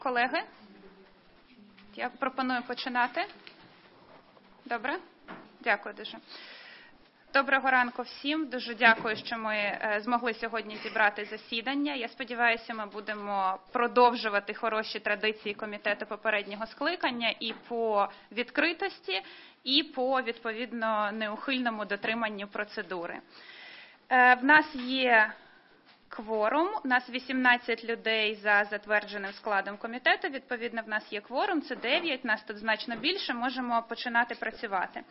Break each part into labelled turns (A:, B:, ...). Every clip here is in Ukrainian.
A: Колеги, я пропоную починати. Добре? Дякую дуже. Доброго ранку всім. Дуже дякую, що ми змогли сьогодні зібрати засідання. Я сподіваюся, ми будемо продовжувати хороші традиції комітету попереднього скликання і по відкритості, і по, відповідно, неухильному дотриманню процедури. В нас є кворум, у нас 18 людей за затвердженим складом комітету, відповідно, в нас є кворум, це 9, нас тут значно більше, можемо починати працювати.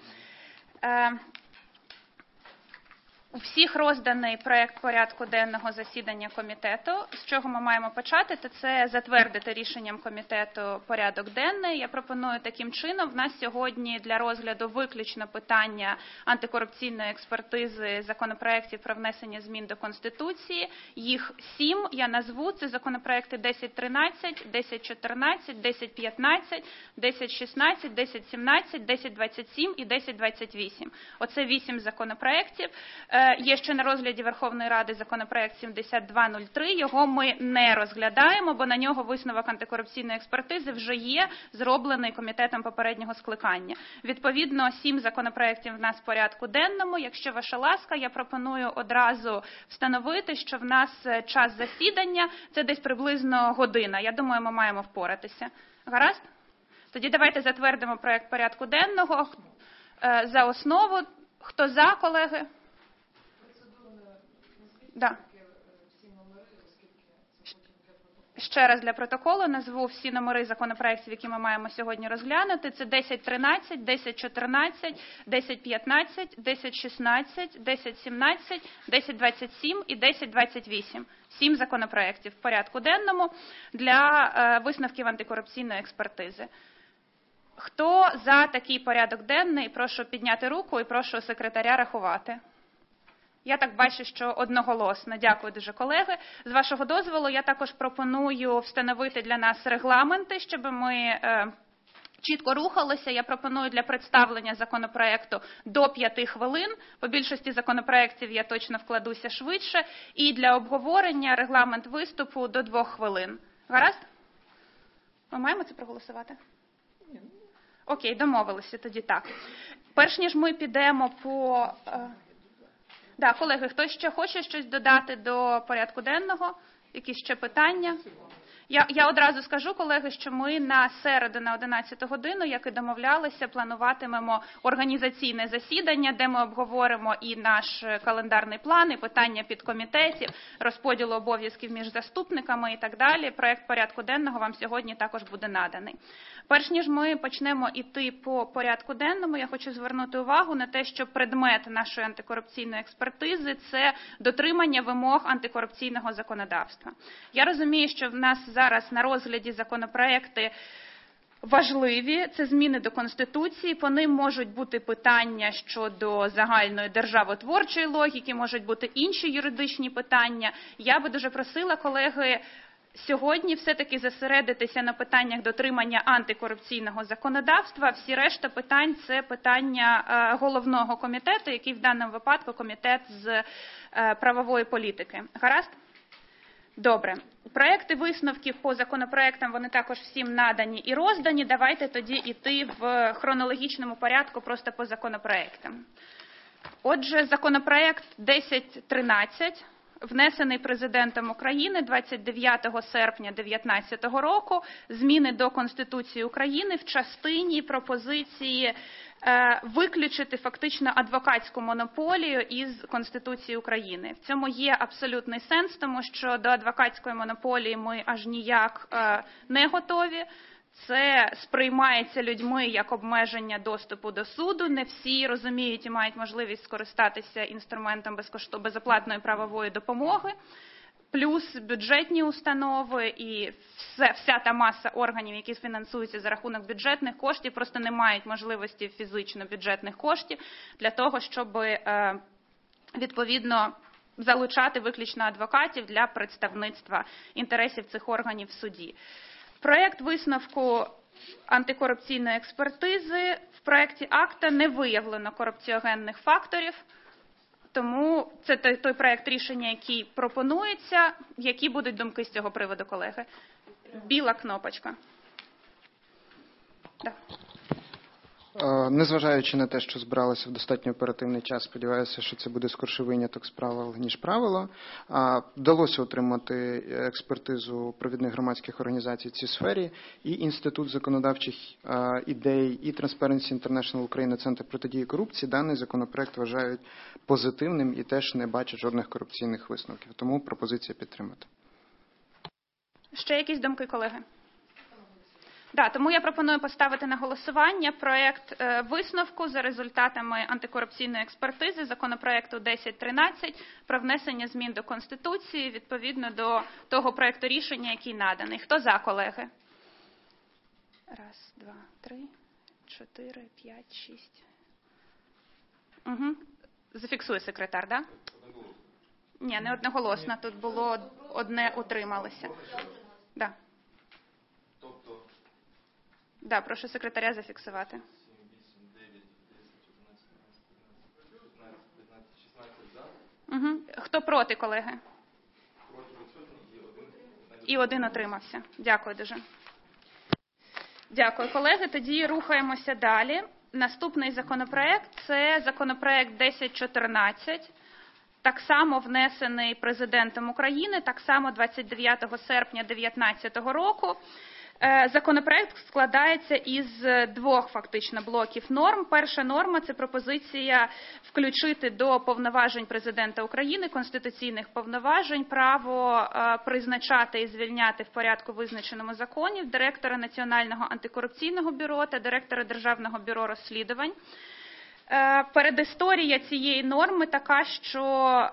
A: У всіх розданий проект порядку денного засідання комітету. З чого ми маємо почати, то це затвердити рішенням комітету порядок денний. Я пропоную таким чином, в нас сьогодні для розгляду виключно питання антикорупційної експертизи законопроєктів про внесення змін до Конституції. Їх 7, я назву, це законопроєкти 1013, 1014, 1015, 1016, 1017, 1027 і 1028. Оце 8 законопроєктів. Є ще на розгляді Верховної Ради законопроект 7203, його ми не розглядаємо, бо на нього висновок антикорупційної експертизи вже є, зроблений комітетом попереднього скликання. Відповідно, 7 законопроєктів в нас в порядку денному. Якщо ваша ласка, я пропоную одразу встановити, що в нас час засідання – це десь приблизно година. Я думаю, ми маємо впоратися. Гаразд? Тоді давайте затвердимо проект порядку денного за основу. Хто за, колеги? Да. Ще раз для протоколу назву всі номери законопроєктів, які ми маємо сьогодні розглянути. Це 1013, 1014, 1015, 1016, 1017, 1027 і 1028. 7 законопроєктів в порядку денному для висновків антикорупційної експертизи. Хто за такий порядок денний? Прошу підняти руку і прошу секретаря рахувати. Я так бачу, що одноголосно. Дякую дуже, колеги. З вашого дозволу, я також пропоную встановити для нас регламенти, щоб ми чітко рухалися. Я пропоную для представлення законопроекту до 5 хвилин. По більшості законопроєктів я точно вкладуся швидше. І для обговорення регламент виступу до 2 хвилин. Гаразд? Ми маємо це проголосувати? Окей, домовилися тоді так. Перш ніж ми підемо по... Да, колеги, хтось ще хоче щось додати до порядку денного? Якісь ще питання? Я одразу скажу, колеги, що ми на середу на 11 годину, як і домовлялися, плануватимемо організаційне засідання, де ми обговоримо і наш календарний план, і питання підкомітетів, розподілу обов'язків між заступниками і так далі. Проект порядку денного вам сьогодні також буде наданий. Перш ніж ми почнемо йти по порядку денному, я хочу звернути увагу на те, що предмет нашої антикорупційної експертизи – це дотримання вимог антикорупційного законодавства. Я розумію, що в нас зараз на розгляді законопроекти важливі, це зміни до Конституції, по ним можуть бути питання щодо загальної державотворчої логіки, можуть бути інші юридичні питання. Я би дуже просила, колеги, сьогодні все-таки зосередитися на питаннях дотримання антикорупційного законодавства. Всі решта питань – це питання головного комітету, який в даному випадку комітет з правової політики. Гаразд? Добре. Проекти висновків по законопроектам, вони також всім надані і роздані. Давайте тоді йти в хронологічному порядку просто по законопроектам. Отже, законопроект 1013 внесений Президентом України 29 серпня 2019 року, зміни до Конституції України в частині пропозиції виключити фактично адвокатську монополію із Конституції України. В цьому є абсолютний сенс, тому що до адвокатської монополії ми аж ніяк не готові. Це сприймається людьми як обмеження доступу до суду. Не всі розуміють і мають можливість скористатися інструментом безоплатної правової допомоги. Плюс бюджетні установи і вся та маса органів, які фінансуються за рахунок бюджетних коштів, просто не мають можливості фізично бюджетних коштів для того, щоб відповідно залучати виключно адвокатів для представництва інтересів цих органів в суді. Проєкт висновку антикорупційної експертизи. В проєкті акта не виявлено корупціогенних факторів, тому це той проєкт рішення, який пропонується. Які будуть думки з цього приводу, колеги? Біла кнопочка. Да.
B: Незважаючи на те, що збиралися в достатньо оперативний час, сподіваюся, що це буде скорше виняток з правил, ніж правило. Вдалося отримати експертизу провідних громадських організацій в цій сфері, і Інститут законодавчих ідей, і Transparency International Україна, Центр протидії корупції даний законопроект вважають позитивним і теж не бачать жодних корупційних висновків. Тому пропозиція підтримати.
A: Ще якісь думки, колеги? Да, тому я пропоную поставити на голосування проект висновку за результатами антикорупційної експертизи законопроекту 1013 про внесення змін до Конституції відповідно до того проекту рішення, який наданий. Хто за, колеги? 1, 2, 3, 4, 5, 6. Угу. Зафіксує секретар, так? Да? Ні, не одноголосно. Тут було одне утрималося. Да. Да, прошу секретаря зафіксувати. 7, 8, 9, 10, 11, 12, 13, 14, 15, 16 за. Угу. Хто проти, колеги? Проти відсутні і один утримався. Дякую дуже. Дякую, колеги. Тоді рухаємося далі. Наступний законопроект – це законопроект 1014. Так само внесений Президентом України, так само 29 серпня 2019 року. Законопроект складається із двох фактично блоків норм. Перша норма – це пропозиція включити до повноважень Президента України, конституційних повноважень, право призначати і звільняти в порядку, визначеному законів, директора Національного антикорупційного бюро та директора Державного бюро розслідувань. Передісторія цієї норми така, що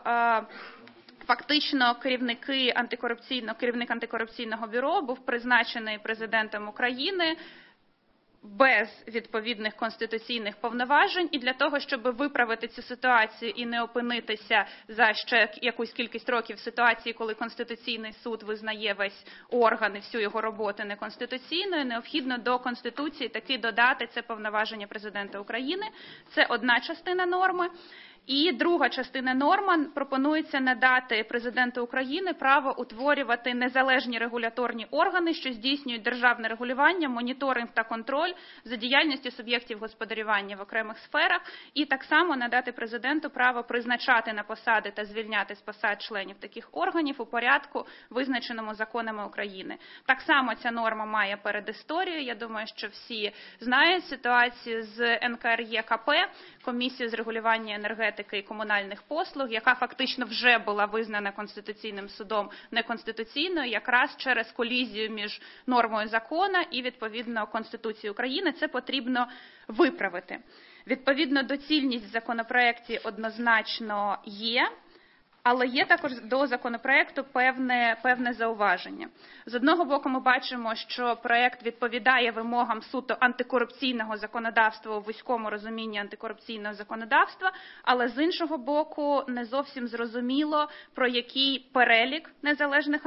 A: фактично керівник антикорупційного бюро був призначений Президентом України без відповідних конституційних повноважень, і для того, щоб виправити цю ситуацію і не опинитися за ще якусь кількість років в ситуації, коли Конституційний суд визнає весь орган і всю його роботу неконституційною, необхідно до Конституції таки додати це повноваження Президента України. Це одна частина норми. І друга частина норми пропонується надати Президенту України право утворювати незалежні регуляторні органи, що здійснюють державне регулювання, моніторинг та контроль за діяльністю суб'єктів господарювання в окремих сферах, і так само надати Президенту право призначати на посади та звільняти з посад членів таких органів у порядку, визначеному законами України. Так само ця норма має передісторію. Я думаю, що всі знають ситуацію з НКРЕКП, Комісією з регулювання енергетики і комунальних послуг, яка фактично вже була визнана Конституційним судом неконституційною, якраз через колізію між нормою закону і, відповідно, Конституцією України. Це потрібно виправити. Відповідно, доцільність в законопроекті однозначно є, але є також до законопроекту певне зауваження. З одного боку, ми бачимо, що проект відповідає вимогам суто антикорупційного законодавства у вузькому розумінні антикорупційного законодавства, але з іншого боку, не зовсім зрозуміло, про який перелік незалежних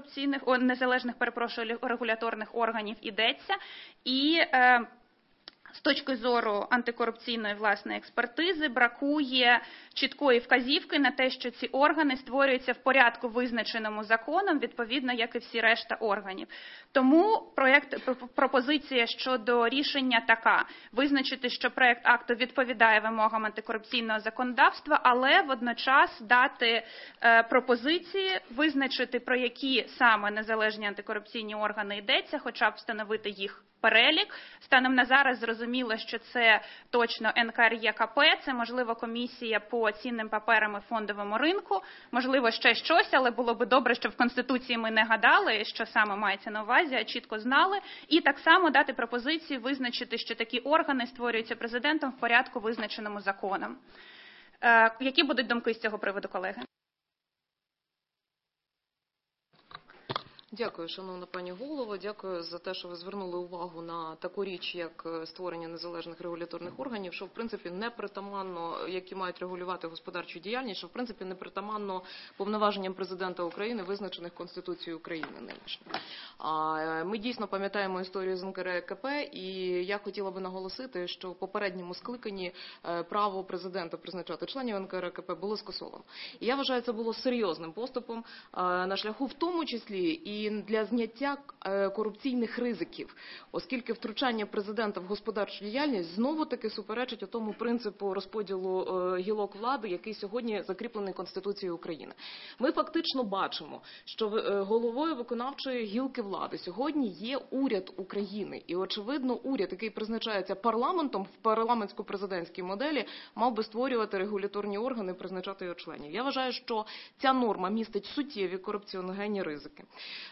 A: регуляторних органів йдеться. І з точки зору антикорупційної, власне, експертизи пропонує чіткої вказівки на те, що ці органи створюються в порядку, визначеному законом, відповідно, як і всі решта органів. Тому пропозиція щодо рішення така: визначити, що проект акту відповідає вимогам антикорупційного законодавства, але водночас дати пропозиції, визначити, про які саме незалежні антикорупційні органи йдеться, хоча б встановити їх перелік. Станом на зараз зрозуміло, що це точно НКРЕКП, це, можливо, комісія по цінним паперам і фондовому ринку, можливо, ще щось, але було би добре, щоб в Конституції ми не гадали, що саме мається на увазі, а чітко знали. І так само дати пропозицію визначити, що такі органи створюються Президентом в порядку, визначеному законом. Які будуть думки з цього приводу, колеги?
C: Дякую, шановна пані голово. Дякую за те, що ви звернули увагу на таку річ, як створення незалежних регуляторних органів, що, в принципі, не притаманно, які мають регулювати господарчу діяльність, що, в принципі, не притаманно повноваженням Президента України, визначених Конституцією України нинішньою. Ми дійсно пам'ятаємо історію з НКРЕКП, і я хотіла би наголосити, що в попередньому скликанні право Президента призначати членів НКРЕКП було скасовано. І я вважаю, це було серйозним поступом на шляху, в тому числі, і і для зняття корупційних ризиків, оскільки втручання президента в господарчу діяльність знову-таки суперечить тому принципу розподілу гілок влади, який сьогодні закріплений Конституцією України. Ми фактично бачимо, що головою виконавчої гілки влади сьогодні є уряд України. І, очевидно, уряд, який призначається парламентом в парламентсько-президентській моделі, мав би створювати регуляторні органи, призначати його членів. Я вважаю, що ця норма містить суттєві корупціогенні ризики.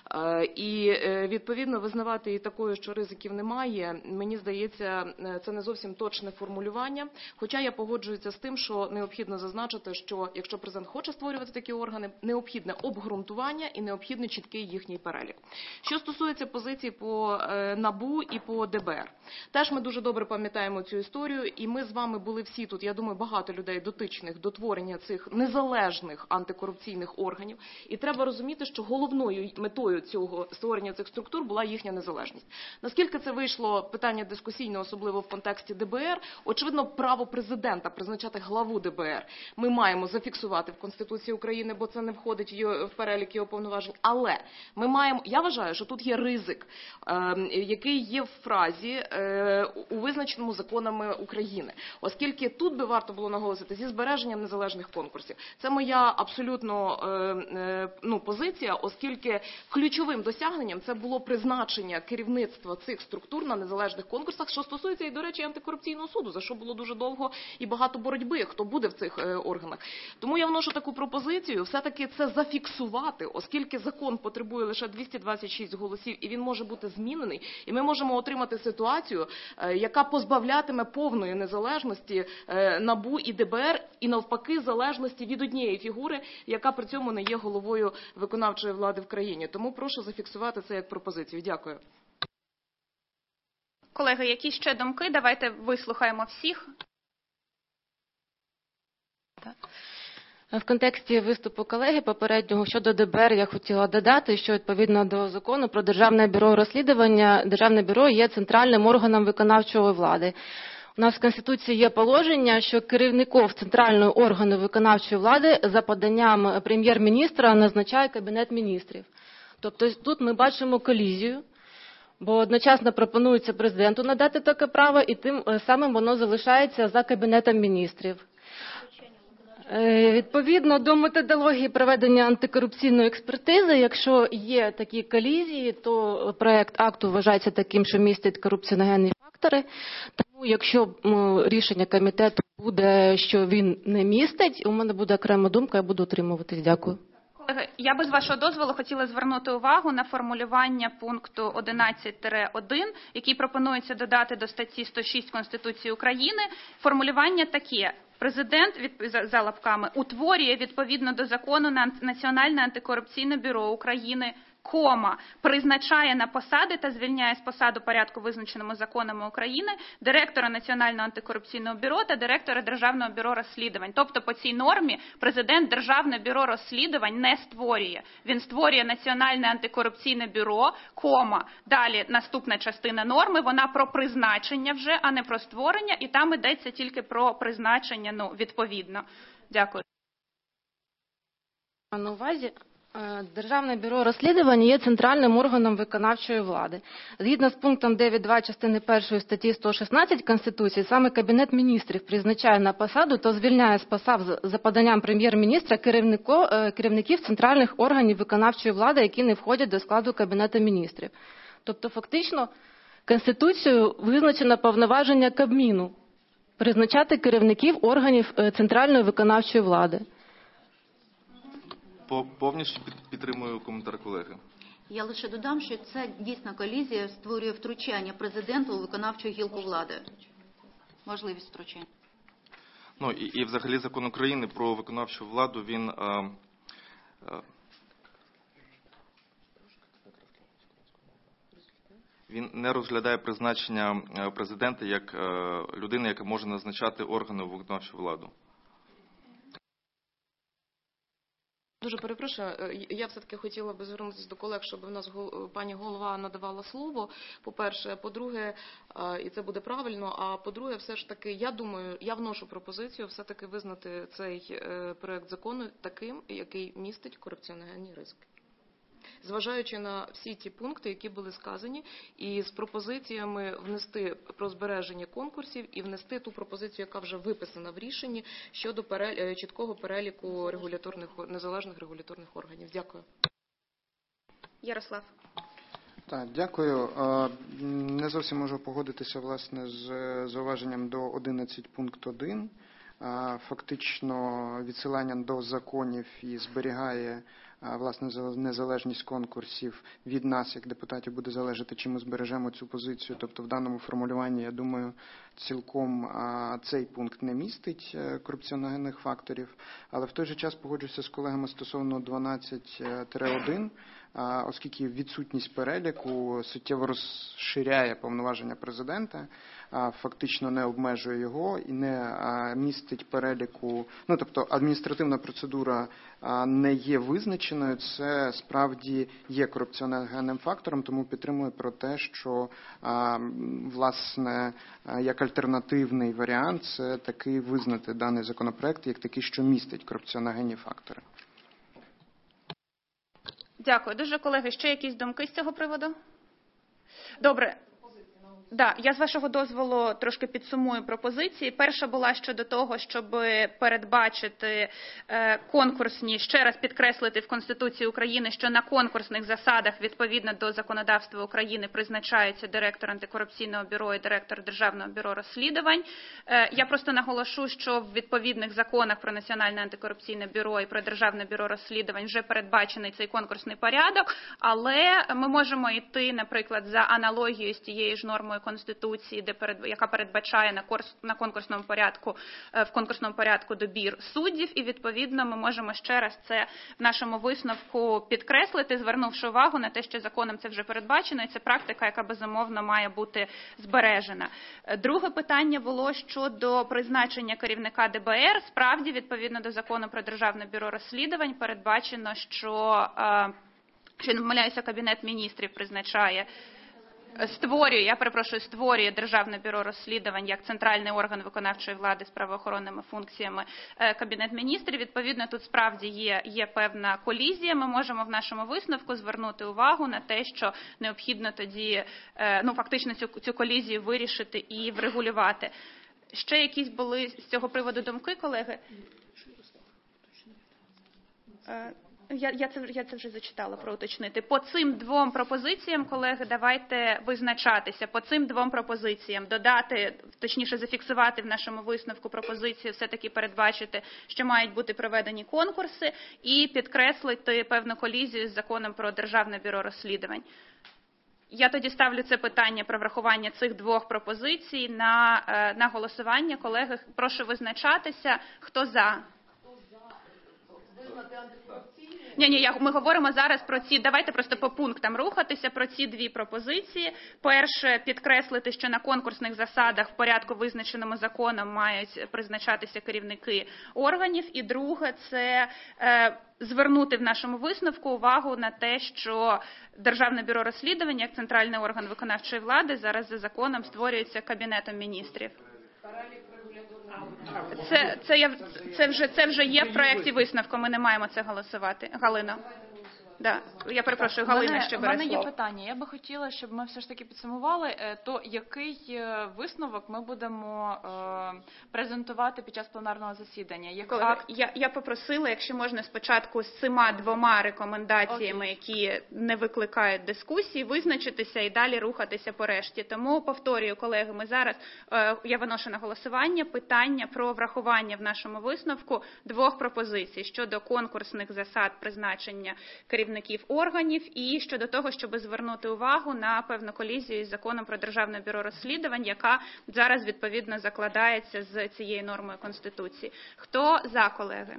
C: І, відповідно, визнавати її такою, що ризиків немає, мені здається, це не зовсім точне формулювання. Хоча я погоджуюся з тим, що необхідно зазначити, що якщо президент хоче створювати такі органи, необхідне обґрунтування і необхідний чіткий їхній перелік. Що стосується позиції по НАБУ і по ДБР. Теж ми дуже добре пам'ятаємо цю історію, і ми з вами були всі тут, я думаю, багато людей дотичних до творення цих незалежних антикорупційних органів. І треба розуміти, що головною метою цього створення цих структур була їхня незалежність. Наскільки це вийшло питання дискусійне, особливо в контексті ДБР, очевидно, право президента призначати главу ДБР ми маємо зафіксувати в Конституції України, бо це не входить в перелік його повноважень. Але ми маємо, я вважаю, що тут є ризик, який є в фразі у визначеному законами України. Оскільки тут би варто було наголосити зі збереженням незалежних конкурсів. Це моя абсолютно позиція, оскільки ключовим досягненням це було призначення керівництва цих структур на незалежних конкурсах, що стосується і, до речі, антикорупційного суду, за що було дуже довго і багато боротьби, хто буде в цих органах. Тому я вношу таку пропозицію, все-таки це зафіксувати, оскільки закон потребує лише 226 голосів і він може бути змінений, і ми можемо отримати ситуацію, яка позбавлятиме повної незалежності НАБУ і ДБР, і навпаки залежності від однієї фігури, яка при цьому не є головою виконавчої влади в країні. Тому прошу зафіксувати це як пропозицію. Дякую.
A: Колеги, які ще думки? Давайте вислухаємо всіх.
D: В контексті виступу колеги попереднього щодо ДБР я хотіла додати, що відповідно до закону про Державне бюро розслідування, Державне бюро є центральним органом виконавчої влади. У нас в Конституції є положення, що керівником центрального органу виконавчої влади за поданням прем'єр-міністра назначає Кабінет міністрів. Тобто тут ми бачимо колізію, бо одночасно пропонується президенту надати таке право, і тим самим воно залишається за Кабінетом міністрів. Відповідно до методології проведення антикорупційної експертизи, якщо є такі колізії, то проект акту вважається таким, що містить корупціогенні фактори. Тому якщо рішення комітету буде, що він не містить, у мене буде окрема думка, я буду утримуватись. Дякую.
A: Колеги, я би з вашого дозволу хотіла звернути увагу на формулювання пункту 11-1, який пропонується додати до статті 106 Конституції України. Формулювання таке. Президент, за лапками, утворює відповідно до закону Національне антикорупційне бюро України, призначає на посади та звільняє з посади у порядку, визначеному законами України, директора Національного антикорупційного бюро та директора Державного бюро розслідувань. Тобто по цій нормі президент Державне бюро розслідувань не створює. Він створює Національне антикорупційне бюро, далі наступна частина норми, вона про призначення вже, а не про створення, і там йдеться тільки про призначення, відповідно. Дякую.
D: На увазі Державне бюро розслідувань є центральним органом виконавчої влади. Згідно з пунктом 9.2 частини 1 статті 116 Конституції, саме Кабінет міністрів призначає на посаду та звільняє з посад за поданням прем'єр-міністра керівників центральних органів виконавчої влади, які не входять до складу Кабінету міністрів. Тобто фактично Конституцією визначено повноваження Кабміну призначати керівників органів центральної виконавчої влади.
E: Повністю підтримую коментар колеги.
F: Я лише додам, що це дійсно колізія створює втручання президента у виконавчу гілку влади. Можливість втручання.
E: І взагалі закон України про виконавчу владу, він не розглядає призначення президента як людини, яка може назначати органи виконавчої влади.
C: Дуже перепрошую, я все-таки хотіла би звернутися до колег, щоб в нас пані голова надавала слово, по-перше. По-друге, і це буде правильно, а по-друге, все ж таки, я думаю, я вношу пропозицію все-таки визнати цей проект закону таким, який містить корупціогенні ризики. зважаючи на всі ті пункти, які були сказані, і з пропозиціями внести про збереження конкурсів і внести ту пропозицію, яка вже виписана в рішенні щодо чіткого переліку незалежних регуляторних органів. Дякую.
A: Ярослав.
B: Так, дякую. Не зовсім можу погодитися, власне, з зауваженням до 11 пункт 1. Фактично відсилання до законів і зберігає власне незалежність конкурсів від нас, як депутатів, буде залежати, чи ми збережемо цю позицію. Тобто в даному формулюванні, я думаю, цілком цей пункт не містить корупціогенних факторів. Але в той же час погоджуюся з колегами стосовно 12-1, оскільки відсутність переліку суттєво розширяє повноваження президента, фактично не обмежує його і не містить переліку, тобто адміністративна процедура не є визначеною, це справді є корупціогенним фактором, тому підтримую про те, що власне як альтернативний варіант це таки визнати даний законопроект як такий, що містить корупціогенні фактори.
A: Дякую дуже, колеги. Ще якісь думки з цього приводу? Добре. Да, я з вашого дозволу трошки підсумую пропозиції. Перша була щодо того, щоб передбачити конкурсні, ще раз підкреслити в Конституції України, що на конкурсних засадах відповідно до законодавства України призначаються директор антикорупційного бюро і директор Державного бюро розслідувань. Я просто наголошу, що в відповідних законах про Національне антикорупційне бюро і про Державне бюро розслідувань вже передбачений цей конкурсний порядок, але ми можемо йти, наприклад, за аналогією з тією ж нормою Конституції, яка передбачає на конкурсному порядку, в конкурсному порядку добір суддів, і відповідно ми можемо ще раз це в нашому висновку підкреслити, звернувши увагу на те, що законом це вже передбачено, і це практика, яка безумовно має бути збережена. Друге питання було щодо призначення керівника ДБР. Справді, відповідно до закону про Державне бюро розслідувань, передбачено, що не помиляюся, Кабінет міністрів створює Державне бюро розслідувань як центральний орган виконавчої влади з правоохоронними функціями Кабінет міністрів. Відповідно, тут справді є певна колізія. Ми можемо в нашому висновку звернути увагу на те, що необхідно тоді, фактично цю колізію вирішити і врегулювати. Ще якісь були з цього приводу думки, колеги? Я це вже зачитала, про уточнити. По цим двом пропозиціям, колеги, давайте визначатися. По цим двом пропозиціям додати, точніше зафіксувати в нашому висновку пропозицію, все-таки передбачити, що мають бути проведені конкурси, і підкреслити певну колізію з законом про Державне бюро розслідувань. Я тоді ставлю це питання про врахування цих двох пропозицій на голосування. Колеги, прошу визначатися. Хто за? Ми говоримо зараз про ці, давайте просто по пунктам рухатися, про ці дві пропозиції. Перше, підкреслити, що на конкурсних засадах в порядку визначеному законом мають призначатися керівники органів. І друге, це звернути в нашому висновку увагу на те, що Державне бюро розслідувань, як центральний орган виконавчої влади, зараз за законом створюється Кабінетом міністрів. Це вже є в проєкті висновку, ми не маємо це голосувати. Галино. Да. Я перепрошую, Галина ще бере слово.
G: У мене є питання. Я би хотіла, щоб ми все ж таки підсумували, то який висновок ми будемо презентувати під час пленарного засідання?
A: Я попросила, якщо можна, спочатку з цими двома рекомендаціями, які не викликають дискусії, визначитися і далі рухатися по решті. Тому, повторюю, колеги, ми зараз, я виношу на голосування питання про врахування в нашому висновку двох пропозицій щодо конкурсних засад призначення керівників органів і щодо того, щоб звернути увагу на певну колізію із законом про Державне бюро розслідувань, яка зараз відповідно закладається з цією нормою Конституції. Хто за, колеги?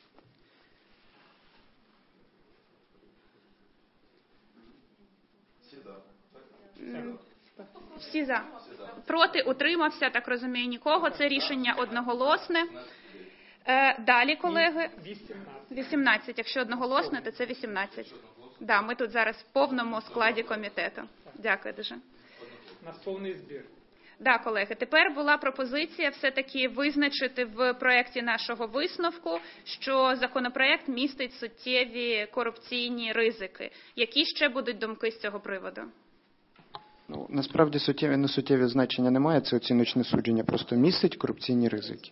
A: Всі за. Проти, утримався, так розумію, нікого. Це рішення одноголосне. Далі, колеги. 18. Якщо одноголосно, то це 18. Да, ми тут зараз в повному складі комітету. Дякую дуже.
H: У нас повний збір.
A: Да, колеги, тепер була пропозиція все-таки визначити в проєкті нашого висновку, що законопроєкт містить суттєві корупційні ризики. Які ще будуть думки з цього приводу?
B: Ну, насправді суттєві, несуттєві значення немає, це оціночне судження, просто містить корупційні ризики.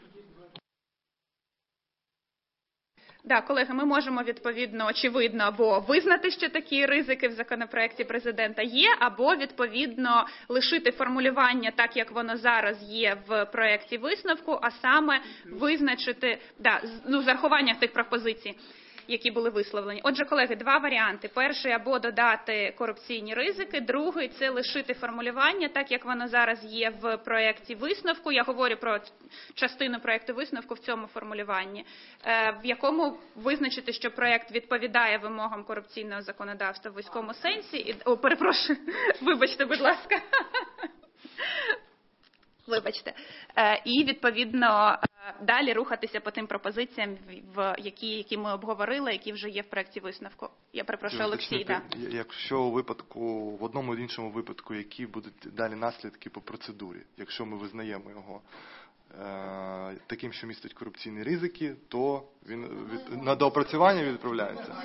A: Да, колеги, ми можемо відповідно, очевидно, або визнати, що такі ризики в законопроекті президента є, або відповідно лишити формулювання так, як воно зараз є в проекті висновку, а саме визначити, з урахуванням тих пропозицій, які були висловлені. Отже, колеги, два варіанти. Перший – або додати корупційні ризики, другий – це лишити формулювання, так як воно зараз є в проєкті висновку. Я говорю про частину проєкту висновку в цьому формулюванні, в якому визначити, що проєкт відповідає вимогам корупційного законодавства в вузькому сенсі. Перепрошую, вибачте, будь ласка. Вибачте. І, відповідно, далі рухатися по тим пропозиціям, які ми обговорили, які вже є в проєкті висновку. Я перепрошую, Олексій. Да.
H: Якщо у випадку, в одному і іншому випадку, які будуть далі наслідки по процедурі, якщо ми визнаємо його таким, що містить корупційні ризики, то він на доопрацювання відправляється.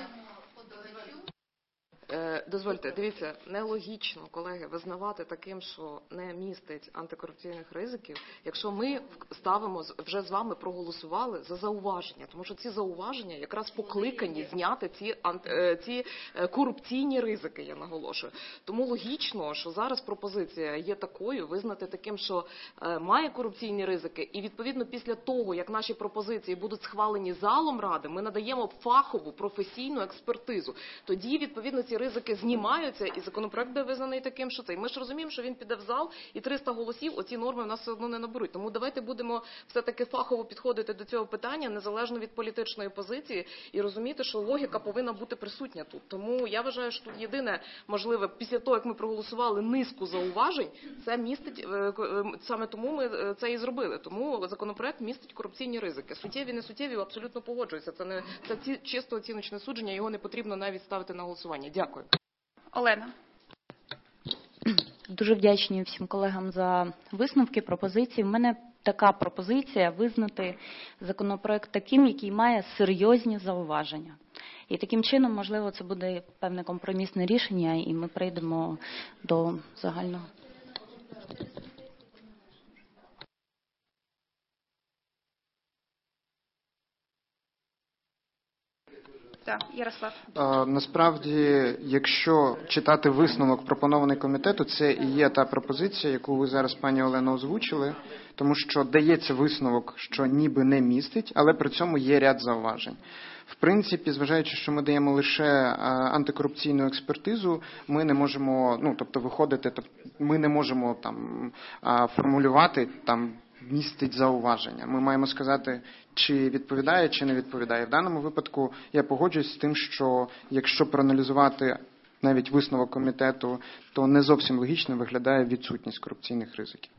C: Дозвольте, дивіться, нелогічно, колеги, визнавати таким, що не містить антикорупційних ризиків, якщо ми ставимо, вже з вами проголосували за зауваження, тому що ці зауваження якраз покликані зняти ці корупційні ризики, я наголошую. Тому логічно, що зараз пропозиція є такою, визнати таким, що має корупційні ризики, і відповідно після того, як наші пропозиції будуть схвалені залом Ради, ми надаємо фахову, професійну експертизу. Тоді, відповідно, ці ризики знімаються, і законопроект буде визнаний таким, що це. І ми ж розуміємо, що він піде в зал, і 300 голосів, оці норми в нас все одно не наберуть. Тому давайте будемо все-таки фахово підходити до цього питання, незалежно від політичної позиції, і розуміти, що логіка повинна бути присутня тут. Тому я вважаю, що тут єдине можливе, після того, як ми проголосували низку зауважень, це містить, саме тому ми це і зробили. Тому законопроект містить корупційні ризики. Суттєві, не суттєві, абсолютно погоджуюся. Це чисто оціночне судження, його не потрібно навіть ставити на голосування. Дякую.
A: Олена.
I: Дуже вдячні всім колегам за висновки, пропозиції. В мене така пропозиція визнати законопроект таким, який має серйозні зауваження. І таким чином, можливо, це буде певне компромісне рішення, і ми прийдемо до загального.
A: Так, Ярослав.
B: Насправді, якщо читати висновок, пропонований комітету, це і є та пропозиція, яку ви зараз, пані Олено, озвучили, тому що дається висновок, що ніби не містить, але при цьому є ряд зауважень. В принципі, зважаючи, що ми даємо лише антикорупційну експертизу, ми не можемо, виходити, ми не можемо формулювати містить зауваження. Ми маємо сказати, чи відповідає, чи не відповідає. В даному випадку я погоджуюсь з тим, що якщо проаналізувати навіть висновок комітету, то не зовсім логічно виглядає відсутність корупційних ризиків.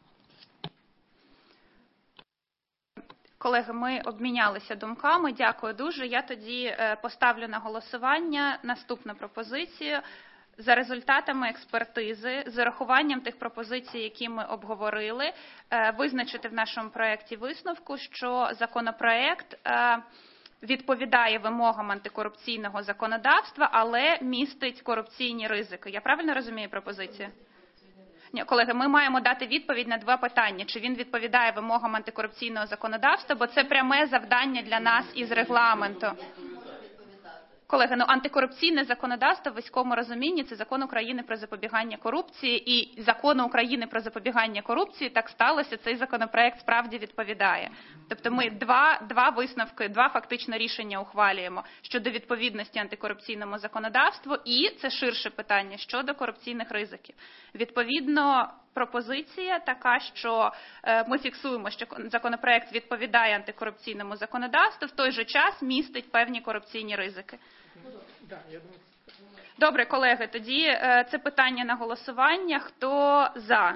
A: Колеги, ми обмінялися думками. Дякую дуже. Я тоді поставлю на голосування наступну пропозицію. За результатами експертизи, з урахуванням тих пропозицій, які ми обговорили, визначити в нашому проєкті висновку, що законопроєкт відповідає вимогам антикорупційного законодавства, але містить корупційні ризики. Я правильно розумію пропозицію? Ні, колеги, ми маємо дати відповідь на два питання. Чи він відповідає вимогам антикорупційного законодавства, бо це пряме завдання для нас із регламенту. Колеги, антикорупційне законодавство в вузькому розумінні – це Закон України про запобігання корупції, і Закону України про запобігання корупції так сталося, цей законопроект справді відповідає. Тобто ми два висновки, два фактично рішення ухвалюємо щодо відповідності антикорупційному законодавству, і це ширше питання щодо корупційних ризиків. Відповідно, пропозиція така, що ми фіксуємо, що законопроект відповідає антикорупційному законодавству, в той же час містить певні корупційні ризики. Добре, колеги, тоді це питання на голосування. Хто за?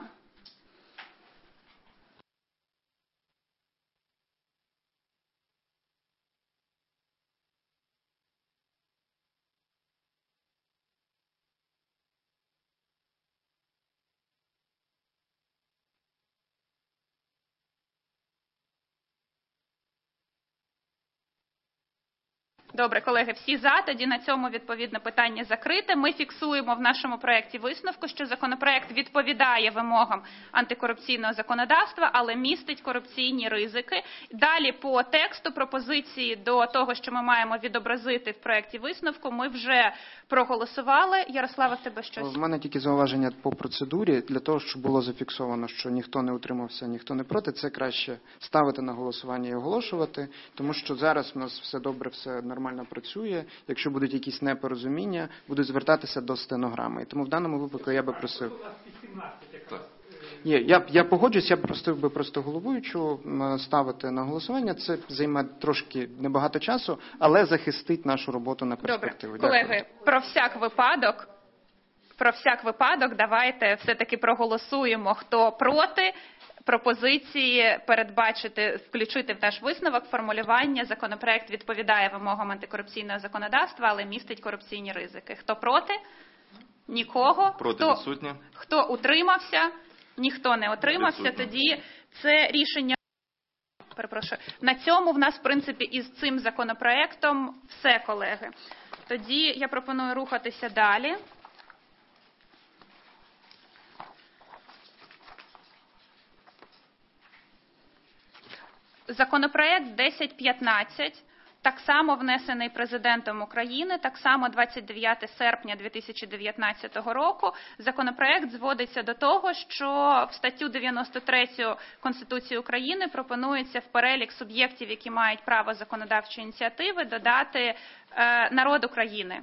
A: Добре, колеги, всі за, тоді на цьому, відповідно, питання закрите. Ми фіксуємо в нашому проєкті висновку, що законопроєкт відповідає вимогам антикорупційного законодавства, але містить корупційні ризики. Далі по тексту пропозиції до того, що ми маємо відобразити в проєкті висновку, ми вже проголосували. Ярослава, в тебе щось?
B: В мене тільки зауваження по процедурі. Для того, щоб було зафіксовано, що ніхто не утримався, ніхто не проти, це краще ставити на голосування і оголошувати, тому що зараз у нас все добре, все нормально працює. Якщо будуть якісь непорозуміння, будуть звертатися до стенограми. І тому в даному випадку я би просив... Я погоджуюсь, я просив би просто головуючу ставити на голосування. Це займе трошки небагато часу, але захистить нашу роботу на перспективу.
A: Добре, колеги, про всяк випадок давайте все-таки проголосуємо, хто проти пропозиції включити в наш висновок формулювання «Законопроект відповідає вимогам антикорупційного законодавства, але містить корупційні ризики». Хто проти? Нікого.
E: Проти відсутні.
A: Хто утримався? Ніхто не утримався.
E: Відсутні.
A: Тоді це рішення... Перепрошую. На цьому в нас, в принципі, із цим законопроектом все, колеги. Тоді я пропоную рухатися далі. Законопроект 1015, так само внесений Президентом України, так само 29 серпня 2019 року. Законопроект зводиться до того, що в статтю 93 Конституції України пропонується в перелік суб'єктів, які мають право законодавчої ініціативи, додати народ України.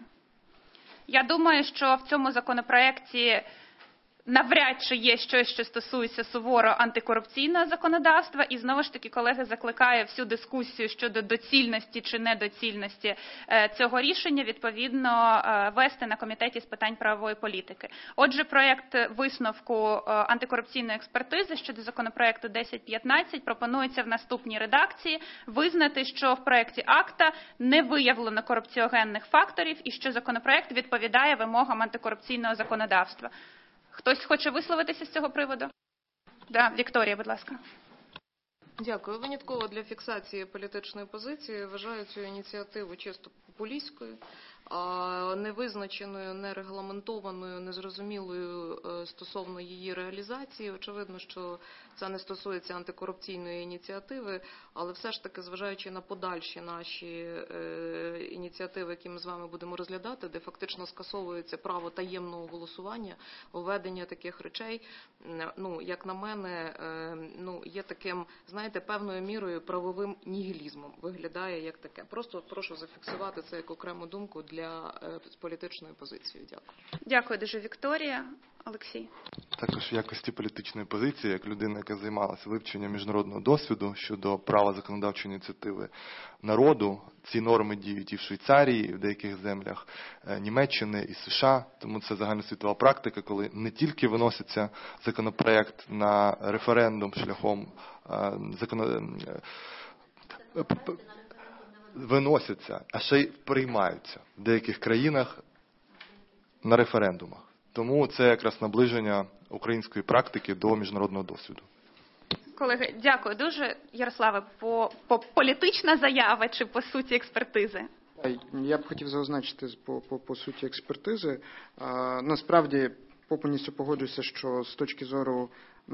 A: Я думаю, що в цьому законопроекті навряд чи є щось, що стосується суворо антикорупційного законодавства. І знову ж таки, колеги, закликаю всю дискусію щодо доцільності чи недоцільності цього рішення, відповідно, вести на Комітеті з питань правової політики. Отже, проєкт висновку антикорупційної експертизи щодо законопроекту 1015 пропонується в наступній редакції: визнати, що в проєкті акта не виявлено корупціогенних факторів і що законопроект відповідає вимогам антикорупційного законодавства. Хтось хоче висловитися з цього приводу? Да, Вікторія, будь ласка.
C: Дякую. Винятково для фіксації політичної позиції вважаю цю ініціативу чисто популістською, невизначеною, нерегламентованою, незрозумілою стосовно її реалізації. Очевидно, що це не стосується антикорупційної ініціативи, але все ж таки, зважаючи на подальші наші ініціативи, які ми з вами будемо розглядати, де фактично скасовується право таємного голосування, введення таких речей, як на мене, є таким, знаєте, певною мірою правовим нігілізмом. Виглядає як таке. Просто прошу зафіксувати це як окрему думку для політичної позиції. Дякую.
A: Дякую дуже, Вікторія. Олексій.
H: Також в якості політичної позиції, як людина, яка займалася вивченням міжнародного досвіду щодо права законодавчої ініціативи народу, ці норми діють і в Швейцарії, і в деяких землях Німеччини і США, тому це загальносвітова практика, коли не тільки виноситься законопроект на референдум шляхом виносяться, а ще й приймаються в деяких країнах на референдумах. Тому це якраз наближення української практики до міжнародного досвіду.
A: Колеги, дякую дуже. Ярославе, по політична заява чи по суті експертизи?
B: Я б хотів зазначити по суті експертизи. Насправді, повністю погоджуюся, що з точки зору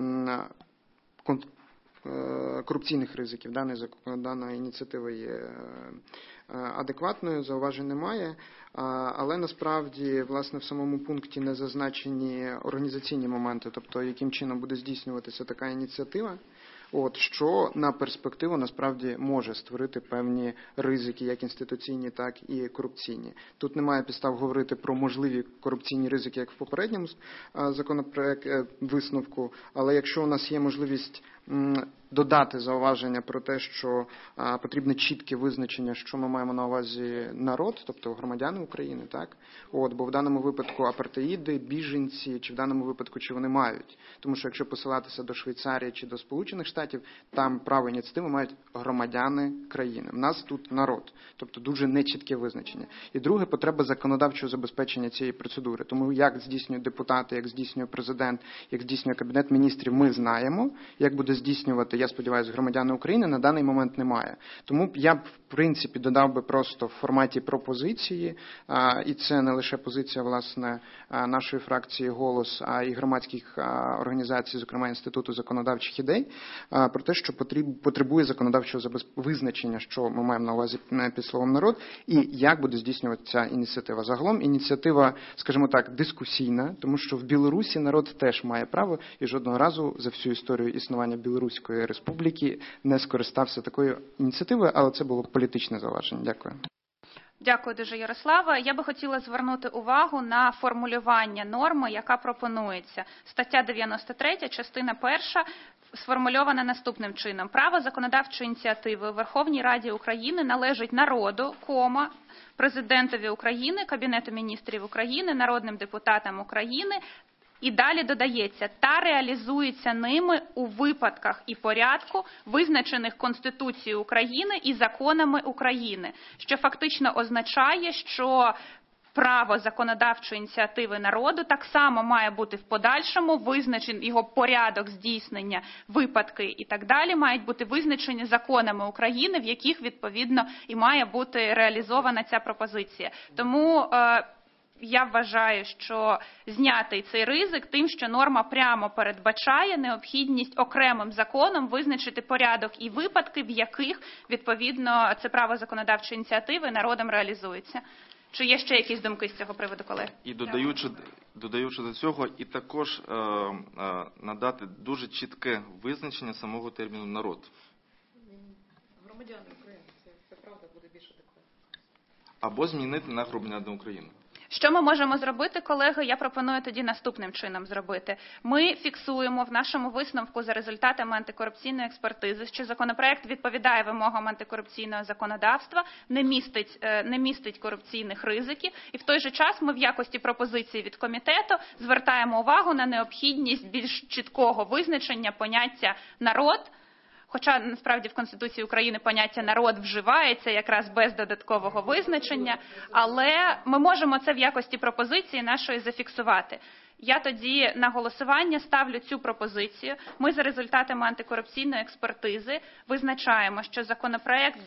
B: корупційних ризиків дана ініціатива є адекватною, зауважень немає, але насправді, власне, в самому пункті не зазначені організаційні моменти, тобто яким чином буде здійснюватися така ініціатива, що на перспективу насправді може створити певні ризики, як інституційні, так і корупційні. Тут немає підстав говорити про можливі корупційні ризики, як в попередньому висновку, але якщо у нас є можливість додати зауваження про те, що потрібне чітке визначення, що ми маємо на увазі народ, тобто громадяни України, так? Бо в даному випадку апартеїди, біженці, чи в даному випадку, чи вони мають. Тому що якщо посилатися до Швейцарії чи до Сполучених Штатів, там право ініціативи мають громадяни країни. В нас тут народ, тобто дуже нечітке визначення. І друге, потреба законодавчого забезпечення цієї процедури. Тому як здійснюють депутати, як здійснює президент, як здійснює Кабінет міністрів, ми знаємо. Як буде здійснювати, я сподіваюся, громадяни України, на даний момент немає. Тому я б принципі, додав би просто в форматі пропозиції, і це не лише позиція, власне, нашої фракції «Голос», а й громадських організацій, зокрема Інституту законодавчих ідей, про те, що потребує законодавчого визначення, що ми маємо на увазі під словом «народ», і як буде здійснюватися ця ініціатива. Загалом ініціатива, скажімо так, дискусійна, тому що в Білорусі народ теж має право, і жодного разу за всю історію існування Білоруської республіки не скористався такою ініціативою, але це було політичне зауваження. Дякую.
A: Дякую дуже, Ярослава. Я би хотіла звернути увагу на формулювання норми, яка пропонується. Стаття 93, частина 1, сформульована наступним чином. Право законодавчої ініціативи у Верховній Раді України належить народу, Президентові України, Кабінету міністрів України, народним депутатам України. І далі додається, та реалізується ними у випадках і порядку, визначених Конституцією України і законами України, що фактично означає, що право законодавчої ініціативи народу так само має бути в подальшому визначений, його порядок здійснення, випадки і так далі мають бути визначені законами України, в яких відповідно і має бути реалізована ця пропозиція. Тому я вважаю, що знятий цей ризик тим, що норма прямо передбачає необхідність окремим законом визначити порядок і випадки, в яких, відповідно, це право законодавчої ініціативи народом реалізується. Чи є ще якісь думки з цього приводу, колеги?
E: І додаючи до цього, і також надати дуже чітке визначення самого терміну «народ».
C: Громадяни України, це правда буде більш адекватно.
E: Або змінити на громадян України.
A: Що ми можемо зробити, колеги? Я пропоную тоді наступним чином зробити. Ми фіксуємо в нашому висновку за результатами антикорупційної експертизи, що законопроект відповідає вимогам антикорупційного законодавства, не містить корупційних ризиків, і в той же час ми в якості пропозиції від комітету звертаємо увагу на необхідність більш чіткого визначення поняття «народ», хоча, насправді, в Конституції України поняття «народ» вживається якраз без додаткового визначення, але ми можемо це в якості пропозиції нашої зафіксувати. Я тоді на голосування ставлю цю пропозицію. Ми за результатами антикорупційної експертизи визначаємо, що законопроект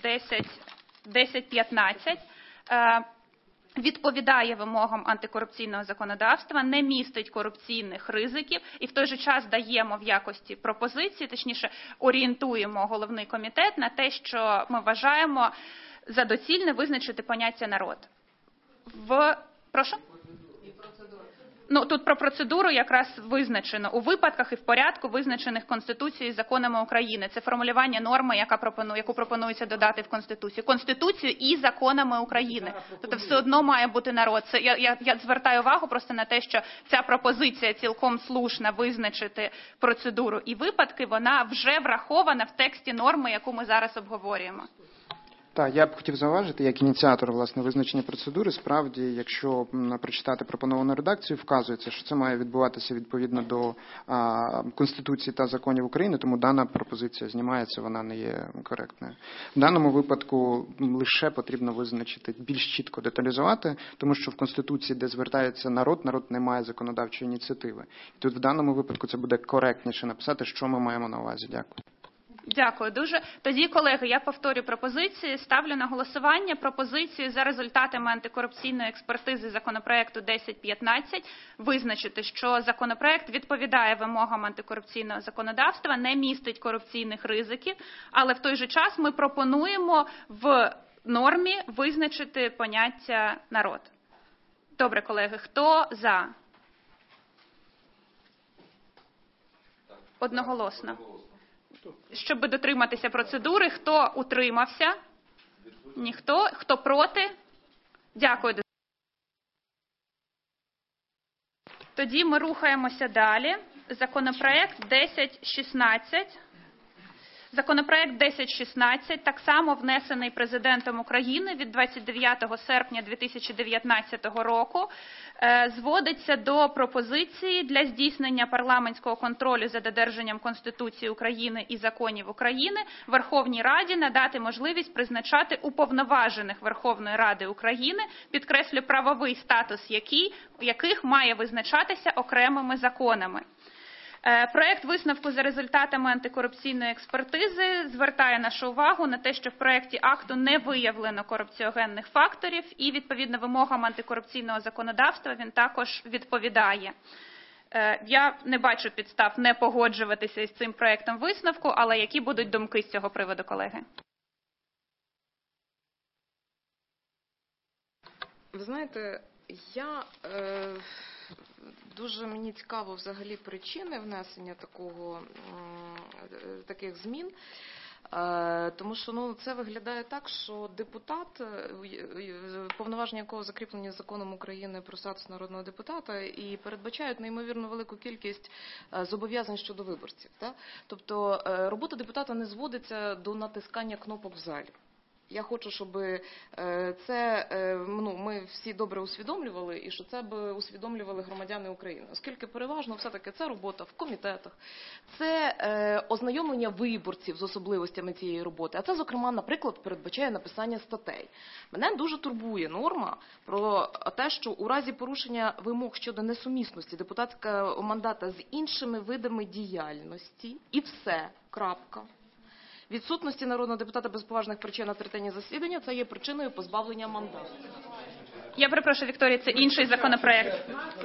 A: 1015 відповідає вимогам антикорупційного законодавства, не містить корупційних ризиків і в той же час даємо в якості пропозиції, точніше орієнтуємо головний комітет на те, що ми вважаємо за доцільне визначити поняття «народ». Прошу? Тут про процедуру якраз визначено у випадках і в порядку, визначених Конституцією і законами України. Це формулювання норми, яку пропонується додати в Конституцію. Конституцію і законами України. Тобто все одно має бути народ. Це, я звертаю увагу просто на те, що ця пропозиція цілком слушна визначити процедуру і випадки, вона вже врахована в тексті норми, яку ми зараз обговорюємо.
B: Так, я б хотів зауважити, як ініціатор, власне, визначення процедури, справді, якщо прочитати пропоновану редакцію, вказується, що це має відбуватися відповідно до Конституції та законів України, тому дана пропозиція знімається, вона не є коректною. В даному випадку лише потрібно визначити, більш чітко деталізувати, тому що в Конституції, де звертається народ не має законодавчої ініціативи. І тут в даному випадку це буде коректніше написати, що ми маємо на увазі. Дякую.
A: Дякую дуже. Тоді, колеги, я повторю пропозиції. Ставлю на голосування пропозицію за результатами антикорупційної експертизи законопроекту 1015 визначити, що законопроект відповідає вимогам антикорупційного законодавства, не містить корупційних ризиків, але в той же час ми пропонуємо в нормі визначити поняття «народ». Добре, колеги, хто за? Одноголосно. Щоб дотриматися процедури, хто утримався? Ніхто. Хто проти? Дякую. Тоді ми рухаємося далі. Законопроект 1016. Законопроект 1016 так само внесений Президентом України від 29 серпня 2019 року. Зводиться до пропозиції для здійснення парламентського контролю за додержанням Конституції України і законів України Верховній Раді надати можливість призначати уповноважених Верховної Ради України, підкреслю, правовий статус яких має визначатися окремими законами. Проект висновку за результатами антикорупційної експертизи звертає нашу увагу на те, що в проекті акту не виявлено корупціогенних факторів і, відповідно, вимогам антикорупційного законодавства він також відповідає. Я не бачу підстав не погоджуватися із цим проектом висновку, але які будуть думки з цього приводу, колеги?
C: Ви знаєте, дуже мені цікаво взагалі причини внесення таких змін. Тому що це виглядає так, що депутат, повноваження якого закріплені законом України про статус народного депутата, і передбачають неймовірно велику кількість зобов'язань щодо виборців. Так? Тобто робота депутата не зводиться до натискання кнопок в залі. Я хочу, щоб це ми всі добре усвідомлювали, і що це б усвідомлювали громадяни України. Оскільки переважно все-таки це робота в комітетах, це ознайомлення виборців з особливостями цієї роботи. А це, зокрема, наприклад, передбачає написання статей. Мене дуже турбує норма про те, що у разі порушення вимог щодо несумісності депутатського мандата з іншими видами діяльності, і все, крапка. Відсутності народного депутата без поважних причин на третині засідання – це є причиною позбавлення мандату.
A: Я перепрошую, Вікторія, це інший законопроект.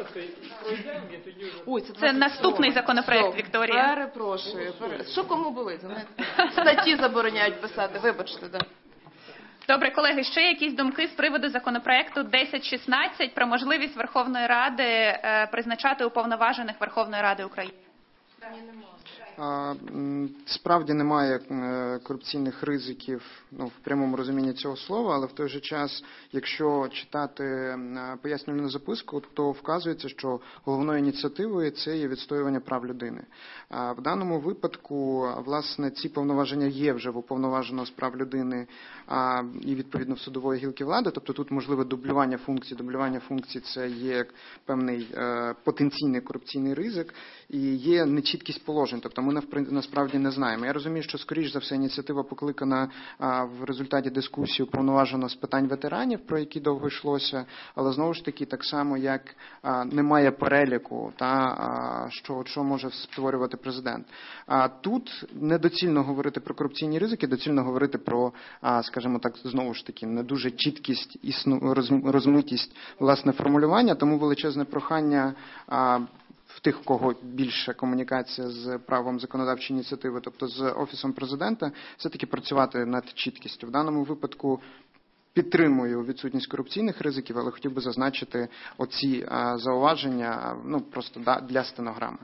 C: Ой,
A: це наступний законопроект, Вікторія.
C: Перепрошую. Що кому болить? Статті забороняють писати, вибачте. Да.
A: Добре, колеги, ще якісь думки з приводу законопроекту 1016 про можливість Верховної Ради призначати уповноважених Верховної Ради України?
B: Справді немає корупційних ризиків в прямому розумінні цього слова, але в той же час, якщо читати пояснювальну записку, то вказується, що головною ініціативою це є відстоювання прав людини. В даному випадку, власне, ці повноваження є вже в уповноваженого з прав людини і, відповідно, в судової гілки влади, тобто тут можливе дублювання функцій. Дублювання функцій – це є певний потенційний корупційний ризик і є нечіткість положень, тобто ми насправді не знаємо. Я розумію, що, скоріш за все, ініціатива покликана в результаті дискусії уповноваженого з питань ветеранів, про які довго йшлося, але знову ж таки, так само, як немає переліку, що може створювати президент. Тут недоцільно говорити про корупційні ризики, доцільно говорити про, скажімо так, знову ж таки, не дуже чіткість, розмитість, власне, формулювання, тому величезне прохання в тих, у кого більше комунікація з правом законодавчої ініціативи, тобто з Офісом Президента, все-таки працювати над чіткістю. В даному випадку підтримую відсутність корупційних ризиків, але хотів би зазначити оці зауваження, просто для стенограми.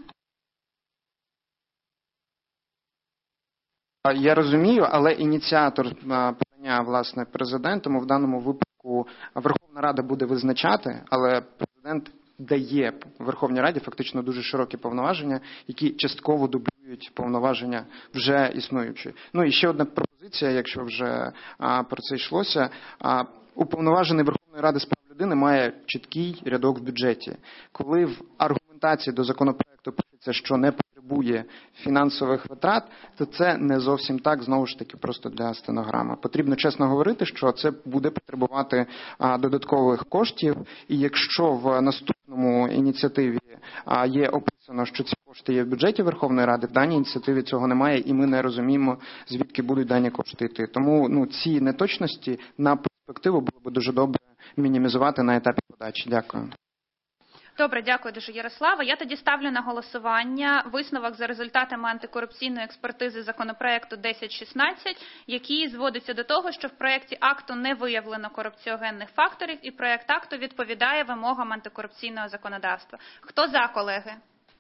B: Я розумію, але ініціатор подання, власне, президентом, в даному випадку Верховна Рада буде визначати, але президент дає Верховній Раді фактично дуже широкі повноваження, які частково дублюють повноваження вже існуючі. І ще одна пропозиція, якщо вже про це йшлося. Уповноважений Верховної Ради з прав людини має чіткий рядок в бюджеті. Коли в аргументації до законопроекту пишеться, що не потребує фінансових витрат, то це не зовсім так, знову ж таки, просто для стенограми. Потрібно чесно говорити, що це буде потребувати додаткових коштів, і якщо в наступному ініціативі є описано, що ці кошти є в бюджеті Верховної Ради, в даній ініціативі цього немає, і ми не розуміємо, звідки будуть дані кошти йти. Тому ці неточності на перспективу було б дуже добре мінімізувати на етапі подачі. Дякую.
A: Добре, дякую дуже, Ярослава. Я тоді ставлю на голосування висновок за результатами антикорупційної експертизи законопроекту 1016, який зводиться до того, що в проєкті акту не виявлено корупціогенних факторів і проєкт акту відповідає вимогам антикорупційного законодавства. Хто за, колеги?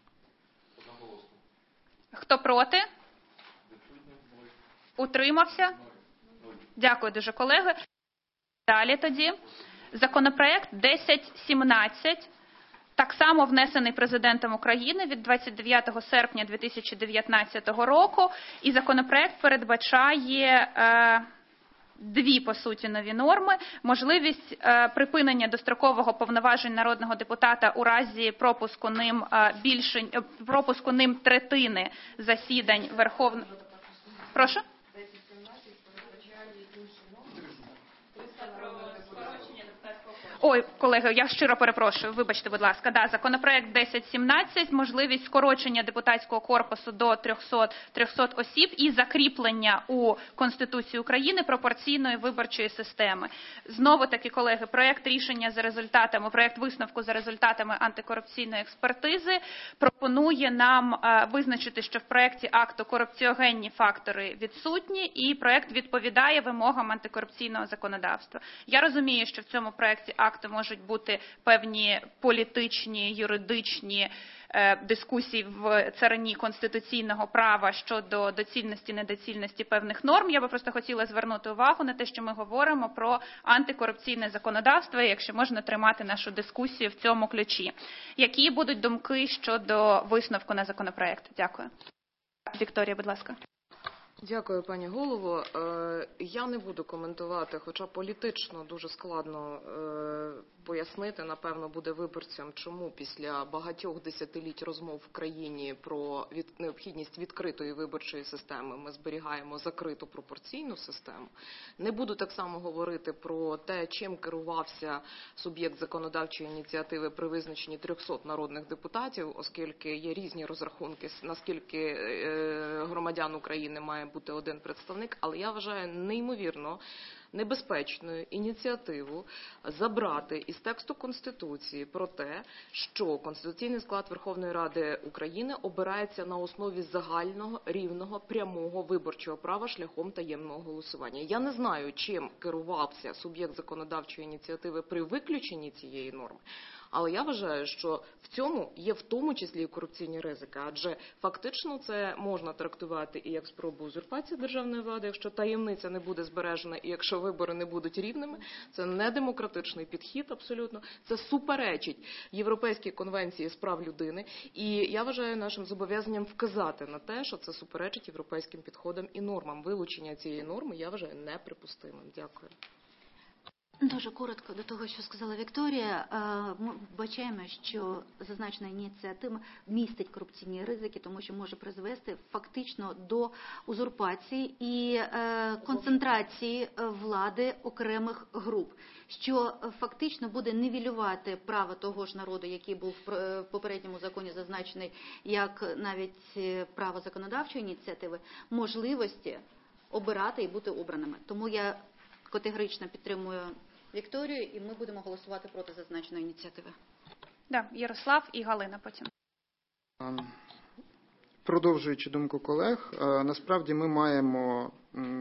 A: Хто проти? Утримався? Дякую дуже, колеги. Далі тоді. Законопроект 1017. Так само внесений Президентом України від 29 серпня 2019 року. І законопроект передбачає дві, по суті, нові норми. Можливість припинення дострокового повноважень народного депутата у разі пропуску ним третини засідань Верховної... Прошу? Ой, колеги, я щиро перепрошую, вибачте, будь ласка. Да, законопроект 1017, можливість скорочення депутатського корпусу до 300 осіб і закріплення у Конституції України пропорційної виборчої системи. Знову таки, колеги, проект рішення за результатами, проект висновку за результатами антикорупційної експертизи пропонує нам визначити, що в проекті акту корупціогенні фактори відсутні і проект відповідає вимогам антикорупційного законодавства. Я розумію, що в цьому проекті акту можуть бути певні політичні, юридичні дискусії в царині конституційного права щодо доцільності, недоцільності певних норм. Я би просто хотіла звернути увагу на те, що ми говоримо про антикорупційне законодавство, і якщо можна тримати нашу дискусію в цьому ключі. Які будуть думки щодо висновку на законопроект? Дякую. Вікторія, будь ласка.
C: Дякую, пані голово. Я не буду коментувати, хоча політично дуже складно пояснити, напевно, буде виборцям, чому після багатьох десятиліть розмов в країні про необхідність відкритої виборчої системи ми зберігаємо закриту пропорційну систему. Не буду так само говорити про те, чим керувався суб'єкт законодавчої ініціативи при визначенні 300 народних депутатів, оскільки є різні розрахунки, наскільки громадян України має бути один представник, але я вважаю неймовірно небезпечною ініціативу забрати із тексту Конституції про те, що конституційний склад Верховної Ради України обирається на основі загального, рівного, прямого виборчого права шляхом таємного голосування. Я не знаю, чим керувався суб'єкт законодавчої ініціативи при виключенні цієї норми, але я вважаю, що в цьому є в тому числі і корупційні ризики, адже фактично це можна трактувати і як спробу узурпації державної влади, якщо таємниця не буде збережена і якщо вибори не будуть рівними. Це не демократичний підхід абсолютно, це суперечить Європейській конвенції з прав людини, і я вважаю нашим зобов'язанням вказати на те, що це суперечить європейським підходам і нормам. Вилучення цієї норми я вважаю неприпустимим. Дякую.
F: Дуже коротко до того, що сказала Вікторія. Ми вбачаємо, що зазначена ініціатива містить корупційні ризики, тому що може призвести фактично до узурпації і концентрації влади окремих груп, що фактично буде нівелювати право того ж народу, який був в попередньому законі зазначений, як навіть право законодавчої ініціативи, можливості обирати і бути обраними. Тому я категорично підтримую Вікторію, і ми будемо голосувати проти зазначеної ініціативи.
A: Да, Ярослав і Галина потім.
B: Продовжуючи думку колег, насправді ми маємо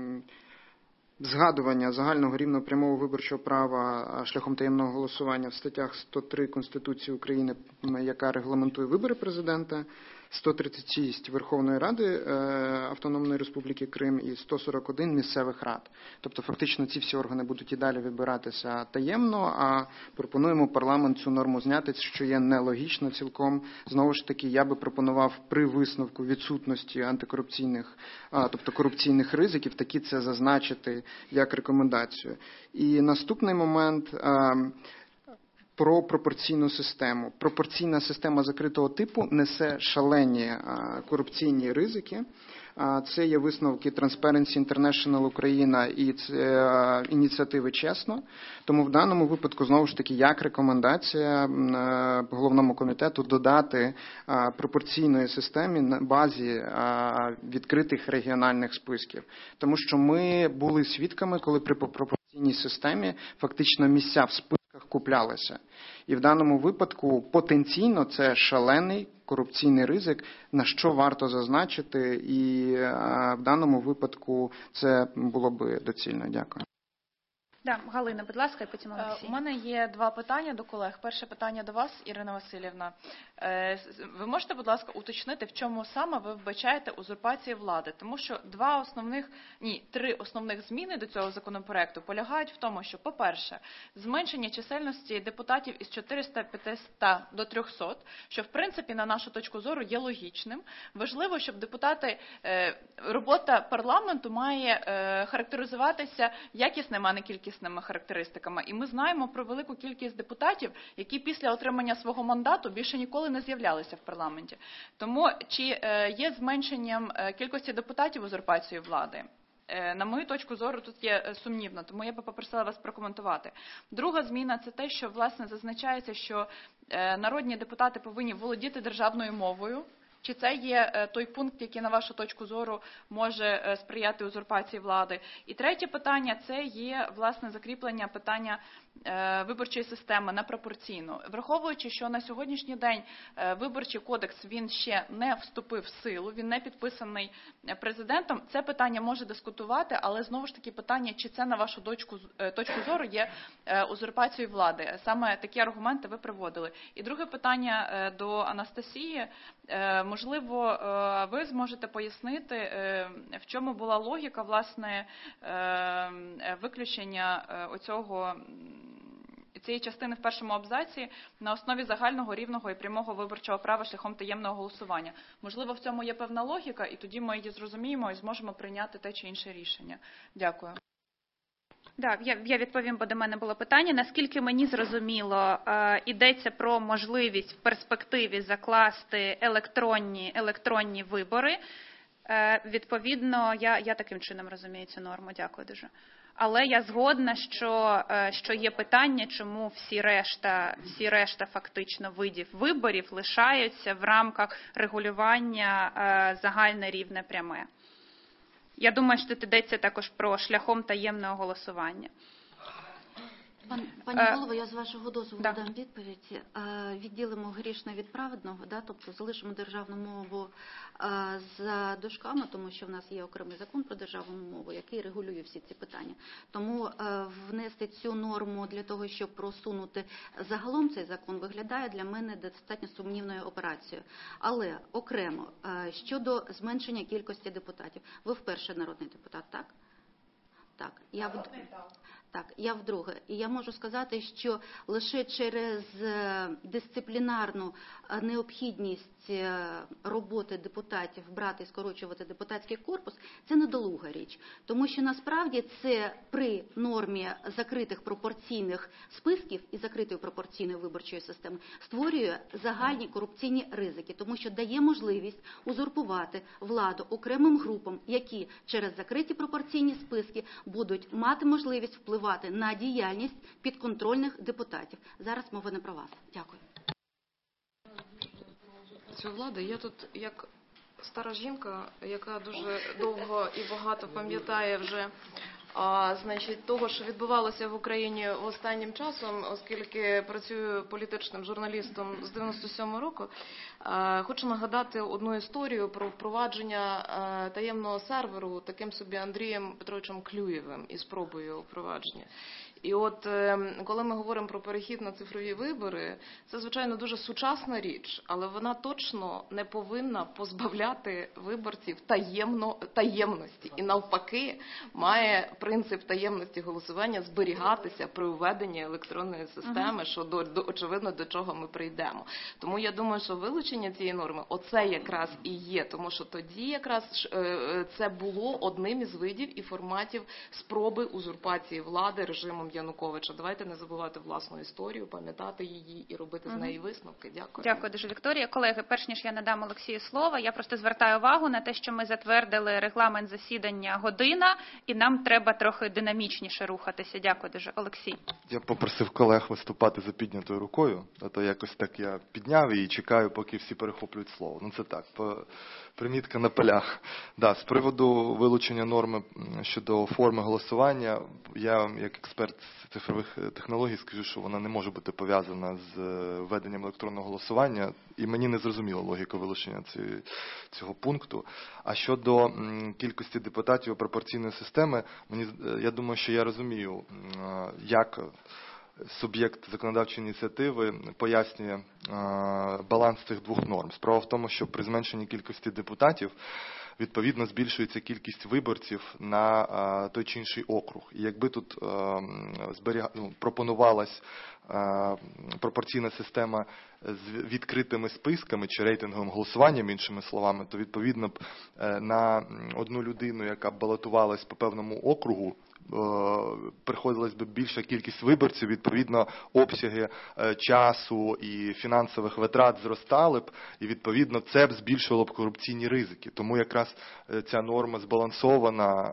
B: згадування загального рівного прямого виборчого права шляхом таємного голосування в статтях 103 Конституції України, яка регламентує вибори президента, 136 Верховної Ради Автономної Республіки Крим і 141 місцевих рад. Тобто фактично ці всі органи будуть і далі вибиратися таємно, а пропонуємо парламент цю норму зняти, що є нелогічно цілком. Знову ж таки, я би пропонував при висновку відсутності антикорупційних, тобто корупційних ризиків, таки це зазначити як рекомендацію. І наступний момент – про пропорційну систему. Пропорційна система закритого типу несе шалені корупційні ризики. Це є висновки Transparency International Україна і ініціативи «Чесно». Тому в даному випадку, знову ж таки, як рекомендація головному комітету додати пропорційної системі на базі відкритих регіональних списків. Тому що ми були свідками, коли при пропорційній системі фактично місця в списках куплялися. І в даному випадку потенційно це шалений корупційний ризик, на що варто зазначити, і в даному випадку це було би доцільно. Дякую.
A: Да, Галина, будь ласка, і потім Олексій.
G: У мене є два питання до колег. Перше питання до вас, Ірина Васильівна. Ви можете, будь ласка, уточнити, в чому саме ви вбачаєте узурпацію влади? Тому що три основних зміни до цього законопроекту полягають в тому, що, по-перше, зменшення чисельності депутатів із 400-500 до 300, що, в принципі, на нашу точку зору, є логічним. Важливо, щоб робота парламенту має характеризуватися якісними, а не кількісними характеристиками. І ми знаємо про велику кількість депутатів, які після отримання свого мандату більше ніколи не з'являлися в парламенті. Тому чи є зменшенням кількості депутатів узурпацією влади? на мою точку зору, тут є сумнівно, тому я би попросила вас прокоментувати. Друга зміна – це те, що, власне, зазначається, що народні депутати повинні володіти державною мовою. Чи це є той пункт, який, на вашу точку зору, може сприяти узурпації влади? І третє питання – це є, власне, закріплення питання виборчої системи на пропорційну. Враховуючи, що на сьогоднішній день виборчий кодекс, він ще не вступив в силу, він не підписаний президентом, це питання може дискутувати, але знову ж таки питання, чи це, на вашу точку зору, є узурпацією влади. Саме такі аргументи ви приводили. І друге питання до Анастасії. Можливо, ви зможете пояснити, в чому була логіка, власне, виключення цієї частини в першому абзаці на основі загального, рівного і прямого виборчого права шляхом таємного голосування. Можливо, в цьому є певна логіка, і тоді ми її зрозуміємо і зможемо прийняти те чи інше рішення. Дякую.
A: Так, я відповім, бо до мене було питання. Наскільки мені зрозуміло, йдеться про можливість в перспективі закласти електронні вибори. Відповідно, я таким чином розумію цю норму. Dякую дуже. Але я згодна, що є питання, чому всі решта фактично видів виборів лишаються в рамках регулювання загальне, рівне, пряме. Я думаю, що тут йдеться також про шляхом таємного голосування.
F: Пані голово, я з вашого дозволу дам відповідь. Відділимо грішне від праведного, тобто залишимо державну мову за дужками, тому що в нас є окремий закон про державну мову, який регулює всі ці питання. Тому внести цю норму для того, щоб просунути загалом цей закон, виглядає для мене достатньо сумнівною операцією. Але окремо, щодо зменшення кількості депутатів. Ви вперше народний депутат, так? Так, я вдруге. І я можу сказати, що лише через дисциплінарну необхідність роботи депутатів брати і скорочувати депутатський корпус – це недолуга річ. Тому що насправді це при нормі закритих пропорційних списків і закритої пропорційної виборчої системи створює загальні корупційні ризики, тому що дає можливість узурпувати владу окремим групам, які через закриті пропорційні списки будуть мати можливість впливати на діяльність підконтрольних депутатів. Зараз мова не про вас. Дякую.
C: Цю владу, я тут як стара жінка, яка дуже довго і багато пам'ятає вже того, що відбувалося в Україні останнім часом, оскільки працюю політичним журналістом з 97-го року, хочу нагадати одну історію про впровадження таємного серверу таким собі Андрієм Петровичем Клюєвим і спробою впровадження. І от, коли ми говоримо про перехід на цифрові вибори, це, звичайно, дуже сучасна річ, але вона точно не повинна позбавляти виборців таємності. І навпаки, має принцип таємності голосування зберігатися при введенні електронної системи, що, очевидно, до чого ми прийдемо. Тому я думаю, що вилучення цієї норми, оце якраз і є, тому що тоді якраз це було одним із видів і форматів спроби узурпації влади режимом Януковича. Давайте не забувати власну історію, пам'ятати її і робити з неї висновки. Дякую.
A: Дякую дуже, Вікторія. Колеги, перш ніж я надам Олексію слово, я просто звертаю увагу на те, що ми затвердили регламент засідання година, і нам треба трохи динамічніше рухатися. Дякую дуже. Олексій.
H: Я попросив колег виступати за піднятою рукою, а то якось так я підняв і чекаю, поки всі перехоплюють слово. Ну це так, примітка на полях. З приводу вилучення норми щодо форми голосування, я як експерт з цифрових технологій скажу, що вона не може бути пов'язана з введенням електронного голосування, і мені не зрозуміла логіка вилучення цього пункту. А щодо кількості депутатів і пропорційної системи, я думаю, що я розумію, як суб'єкт законодавчої ініціативи пояснює баланс цих двох норм. Справа в тому, що при зменшенні кількості депутатів відповідно збільшується кількість виборців на той чи інший округ. І якби тут пропонувалась пропорційна система з відкритими списками чи рейтинговим голосуванням, іншими словами, то відповідно б на одну людину, яка балотувалась по певному округу, приходилась би більша кількість виборців, відповідно обсяги часу і фінансових витрат зростали б, і відповідно це б збільшувало б корупційні ризики. Тому якраз ця норма збалансована,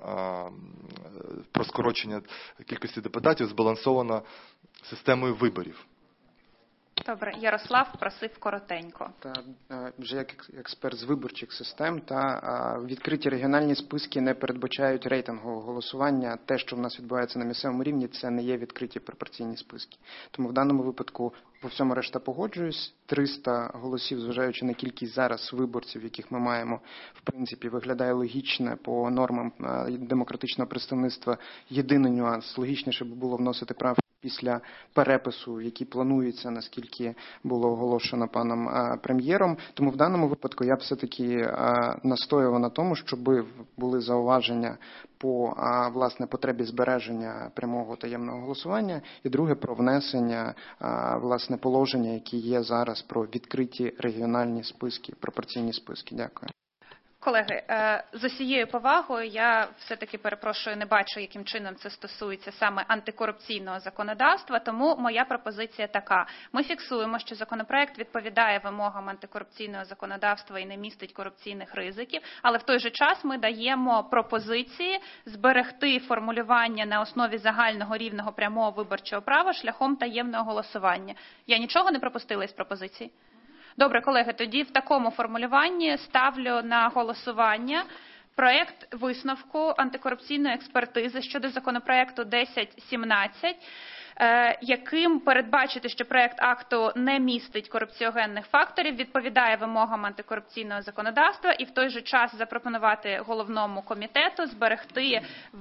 H: про скорочення кількості депутатів збалансована системою виборів.
A: Добре, Ярослав просив коротенько.
B: Вже як експерт з виборчих систем, відкриті регіональні списки не передбачають рейтингового голосування. Те, що в нас відбувається на місцевому рівні, це не є відкриті пропорційні списки. Тому в даному випадку по всьому решта погоджуюсь. 300 голосів, зважаючи на кількість зараз виборців, яких ми маємо, в принципі, виглядає логічно по нормам демократичного представництва. Єдиний нюанс, логічніше б було вносити правки після перепису, який планується, наскільки було оголошено паном прем'єром. Тому в даному випадку я б все-таки настоював на тому, щоб були зауваження по, власне, потребі збереження прямого таємного голосування, і друге, про внесення, власне, положення, які є зараз про відкриті регіональні списки, пропорційні списки. Дякую.
A: Колеги, з усією повагою, я все-таки, перепрошую, не бачу, яким чином це стосується саме антикорупційного законодавства, тому моя пропозиція така. Ми фіксуємо, що законопроект відповідає вимогам антикорупційного законодавства і не містить корупційних ризиків, але в той же час ми даємо пропозиції зберегти формулювання на основі загального рівного прямого виборчого права шляхом таємного голосування. Я нічого не пропустила із пропозицій? Добре, колеги, тоді в такому формулюванні ставлю на голосування проект висновку антикорупційної експертизи щодо законопроекту 1017, яким передбачити, що проект акту не містить корупціогенних факторів, відповідає вимогам антикорупційного законодавства і в той же час запропонувати головному комітету зберегти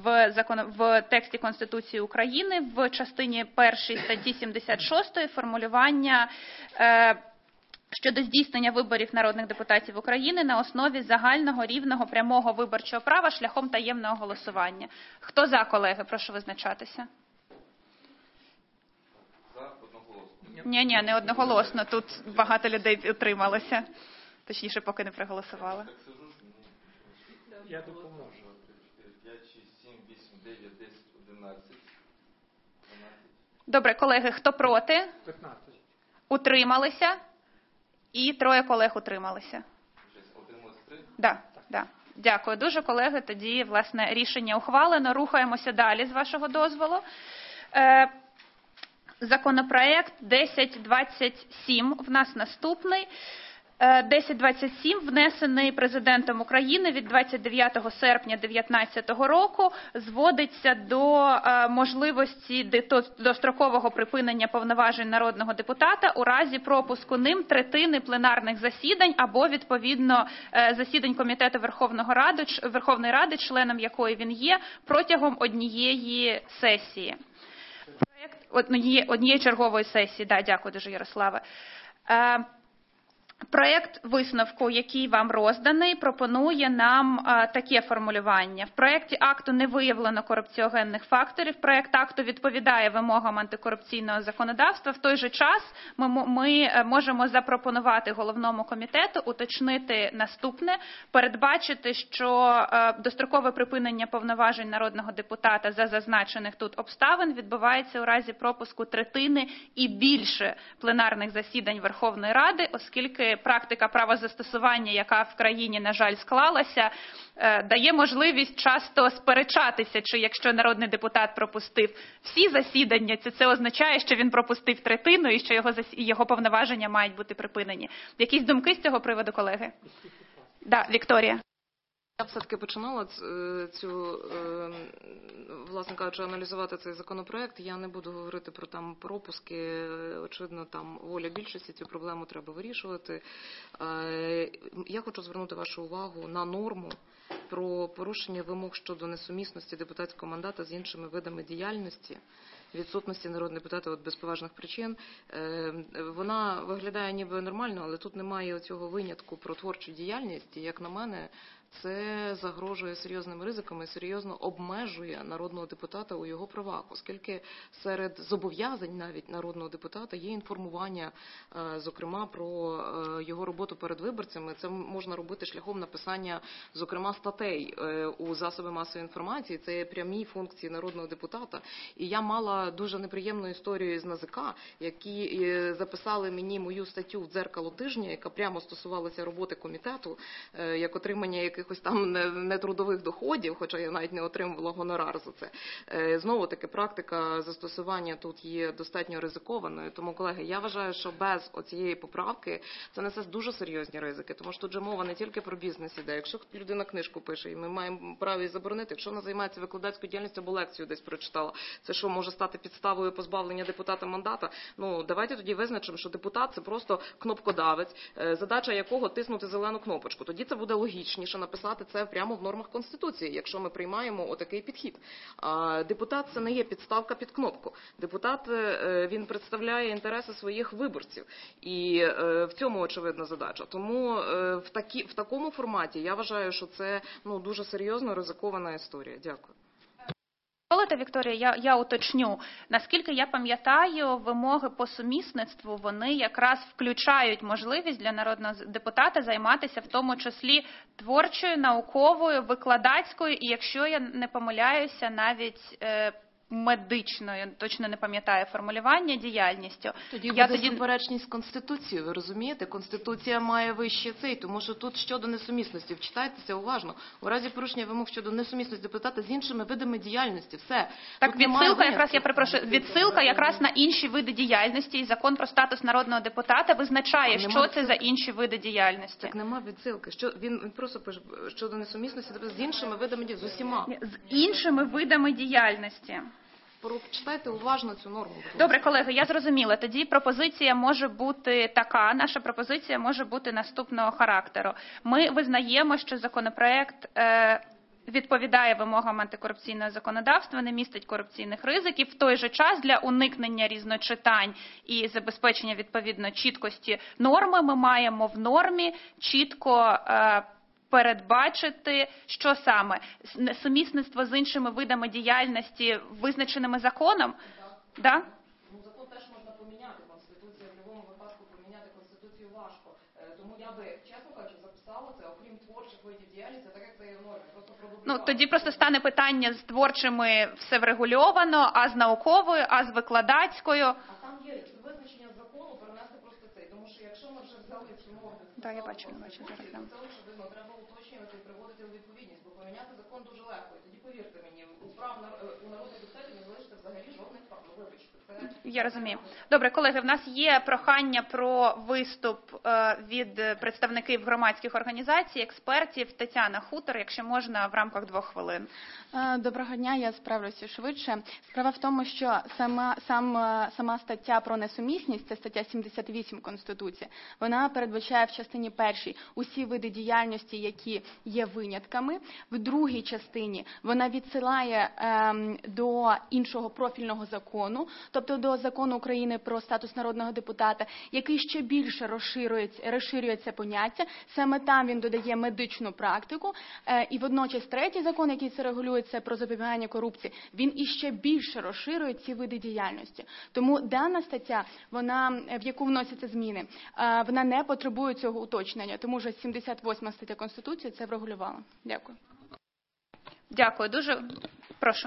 A: в тексті Конституції України в частині 1 статті 76 формулювання щодо здійснення виборів народних депутатів України на основі загального рівного прямого виборчого права шляхом таємного голосування. Хто за, колеги? Прошу визначатися.
E: За одноголосно.
A: Ні, не одноголосно. Тут багато людей утрималося. Точніше, поки не проголосували.
E: Я допоможу. 5, 6, 7, 8, 9, 10, 11, 12.
A: Добре, колеги, хто проти?
J: 15.
A: Утрималися? І 3 колег утрималися.
E: Утрималися 3?
A: Да. Дякую дуже, колеги. Тоді, власне, рішення ухвалено. Рухаємося далі, з вашого дозволу. Законопроект 1027 в нас наступний. 1027 внесений Президентом України від 29 серпня 2019 року, зводиться до можливості дострокового припинення повноважень народного депутата у разі пропуску ним третини пленарних засідань або, відповідно, засідань Комітету Верховної Ради, членом якої він є, протягом однієї сесії. Однієї чергової сесії. Да, дякую дуже, Ярославе. Проект висновку, який вам розданий, пропонує нам таке формулювання. В проекті акту не виявлено корупціогенних факторів. Проект акту відповідає вимогам антикорупційного законодавства. В той же час ми можемо запропонувати головному комітету уточнити наступне, передбачити, що дострокове припинення повноважень народного депутата за зазначених тут обставин відбувається у разі пропуску третини і більше пленарних засідань Верховної Ради, оскільки практика правозастосування, яка в країні, на жаль, склалася, дає можливість часто сперечатися, чи якщо народний депутат пропустив всі засідання, це означає, що він пропустив третину і що його повноваження мають бути припинені. Якісь думки з цього приводу, колеги? Да, Вікторія.
C: Я все-таки починала власне кажучи, аналізувати цей законопроект. Я не буду говорити про там пропуски. Очевидно, там воля більшості, цю проблему треба вирішувати. Я хочу звернути вашу увагу на норму про порушення вимог щодо несумісності депутатського мандата з іншими видами діяльності. відсутності народного депутата от без поважних причин. Вона виглядає ніби нормально, але тут немає цього винятку про творчу діяльність. І, як на мене, це загрожує серйозними ризиками і серйозно обмежує народного депутата у його правах, оскільки серед зобов'язань навіть народного депутата є інформування, зокрема, про його роботу перед виборцями. Це можна робити шляхом написання, зокрема, статей у засоби масової інформації. Це є прямі функції народного депутата. І я мала дуже неприємну історію з НАЗК, які записали мені мою статтю в «Дзеркало тижня», яка прямо стосувалася роботи комітету, як отримання якихось там нетрудових доходів, хоча я навіть не отримувала гонорар за це. Знову таки, практика застосування тут є достатньо ризикованою. Тому, колеги, я вважаю, що без оцієї поправки це несе дуже серйозні ризики, тому що тут же мова не тільки про бізнес іде. Якщо людина книжку пише, і ми маємо право її заборонити, якщо вона займається викладацькою діяльністю або лекцію десь прочитала, це що, може стати підставою позбавлення депутата мандата? Ну, давайте тоді визначимо, що депутат – це просто кнопкодавець, задача якого тиснути зелену кнопочку. Тоді це буде логічніше написати це прямо в нормах Конституції, якщо ми приймаємо отакий підхід. Депутат – це не є підставка під кнопку. Депутат, він представляє інтереси своїх виборців. І в цьому, очевидна, задача. Тому в такому форматі я вважаю, що це дуже серйозно ризикована історія. Дякую.
A: Дозволите, Вікторія, я уточню. Наскільки я пам'ятаю, вимоги по сумісництву, вони якраз включають можливість для народного депутата займатися в тому числі творчою, науковою, викладацькою і, якщо я не помиляюся, навіть медичною, точно не пам'ятаю формулювання, діяльністю.
C: Тоді буде суперечність з Конституцією, ви розумієте? Конституція має вище цей, тому що тут щодо несумісності, вчитайтеся уважно, у разі порушення вимог щодо несумісності депутата з іншими видами діяльності, все.
A: Так, відсилка якраз, я перепрошую, відсилка якраз на інші види діяльності, і закон про статус народного депутата визначає, що це за інші види діяльності.
C: Так нема відсилки, він просто пише щодо несумісності з іншими видами діяльності, з усіма.
A: З іншими видами діяльності.
C: Прочитайте уважно цю норму.
A: Добре, колеги, я зрозуміла. Тоді пропозиція може бути така, наша пропозиція може бути наступного характеру. Ми визнаємо, що законопроект відповідає вимогам антикорупційного законодавства, не містить корупційних ризиків. В той же час для уникнення різночитань і забезпечення відповідно чіткості норми ми маємо в нормі чітко передбачити, що саме? Сумісництво з іншими видами діяльності, визначеними законом? Да?
C: Закон теж можна поміняти. Конституція в будь-якому випадку поміняти Конституцію важко. Тому я би, чесно кажучи, записала це, окрім творчих видів діяльності, так як це є в нормі.
A: Тоді просто стане питання з творчими все врегульовано, а з науковою, а з викладацькою.
C: А там є визначення закону перенести просто цей. Тому що якщо ми вже взяли цю норму,
A: так, я бачу зараз.
C: Це очевидно треба уточнювати і приводити у відповідність, бо поміняти закон дуже легко. І тоді, повірте мені, у народних депутатів не залишиться взагалі жодних прав. Вибачте.
A: Я розумію. Добре, колеги, в нас є прохання про виступ від представників громадських організацій, експертів. Тетяна Хутор, якщо можна, в рамках 2 хвилин.
J: Доброго дня, я справлюся швидше. Справа в тому, що сама стаття про несумісність, це стаття 78 Конституції, вона передбачає в частині першій усі види діяльності, які є винятками. В другій частині вона відсилає до іншого профільного закону, тобто до закону України про статус народного депутата, який ще більше розширює це поняття. Саме там він додає медичну практику. І водночас третій закон, який це регулює, це про запобігання корупції, він іще більше розширює ці види діяльності. Тому дана стаття, в яку вносяться зміни, вона не потребує цього уточнення, тому що 78 стаття Конституції це врегулювала. Дякую.
A: Дякую. Дуже прошу.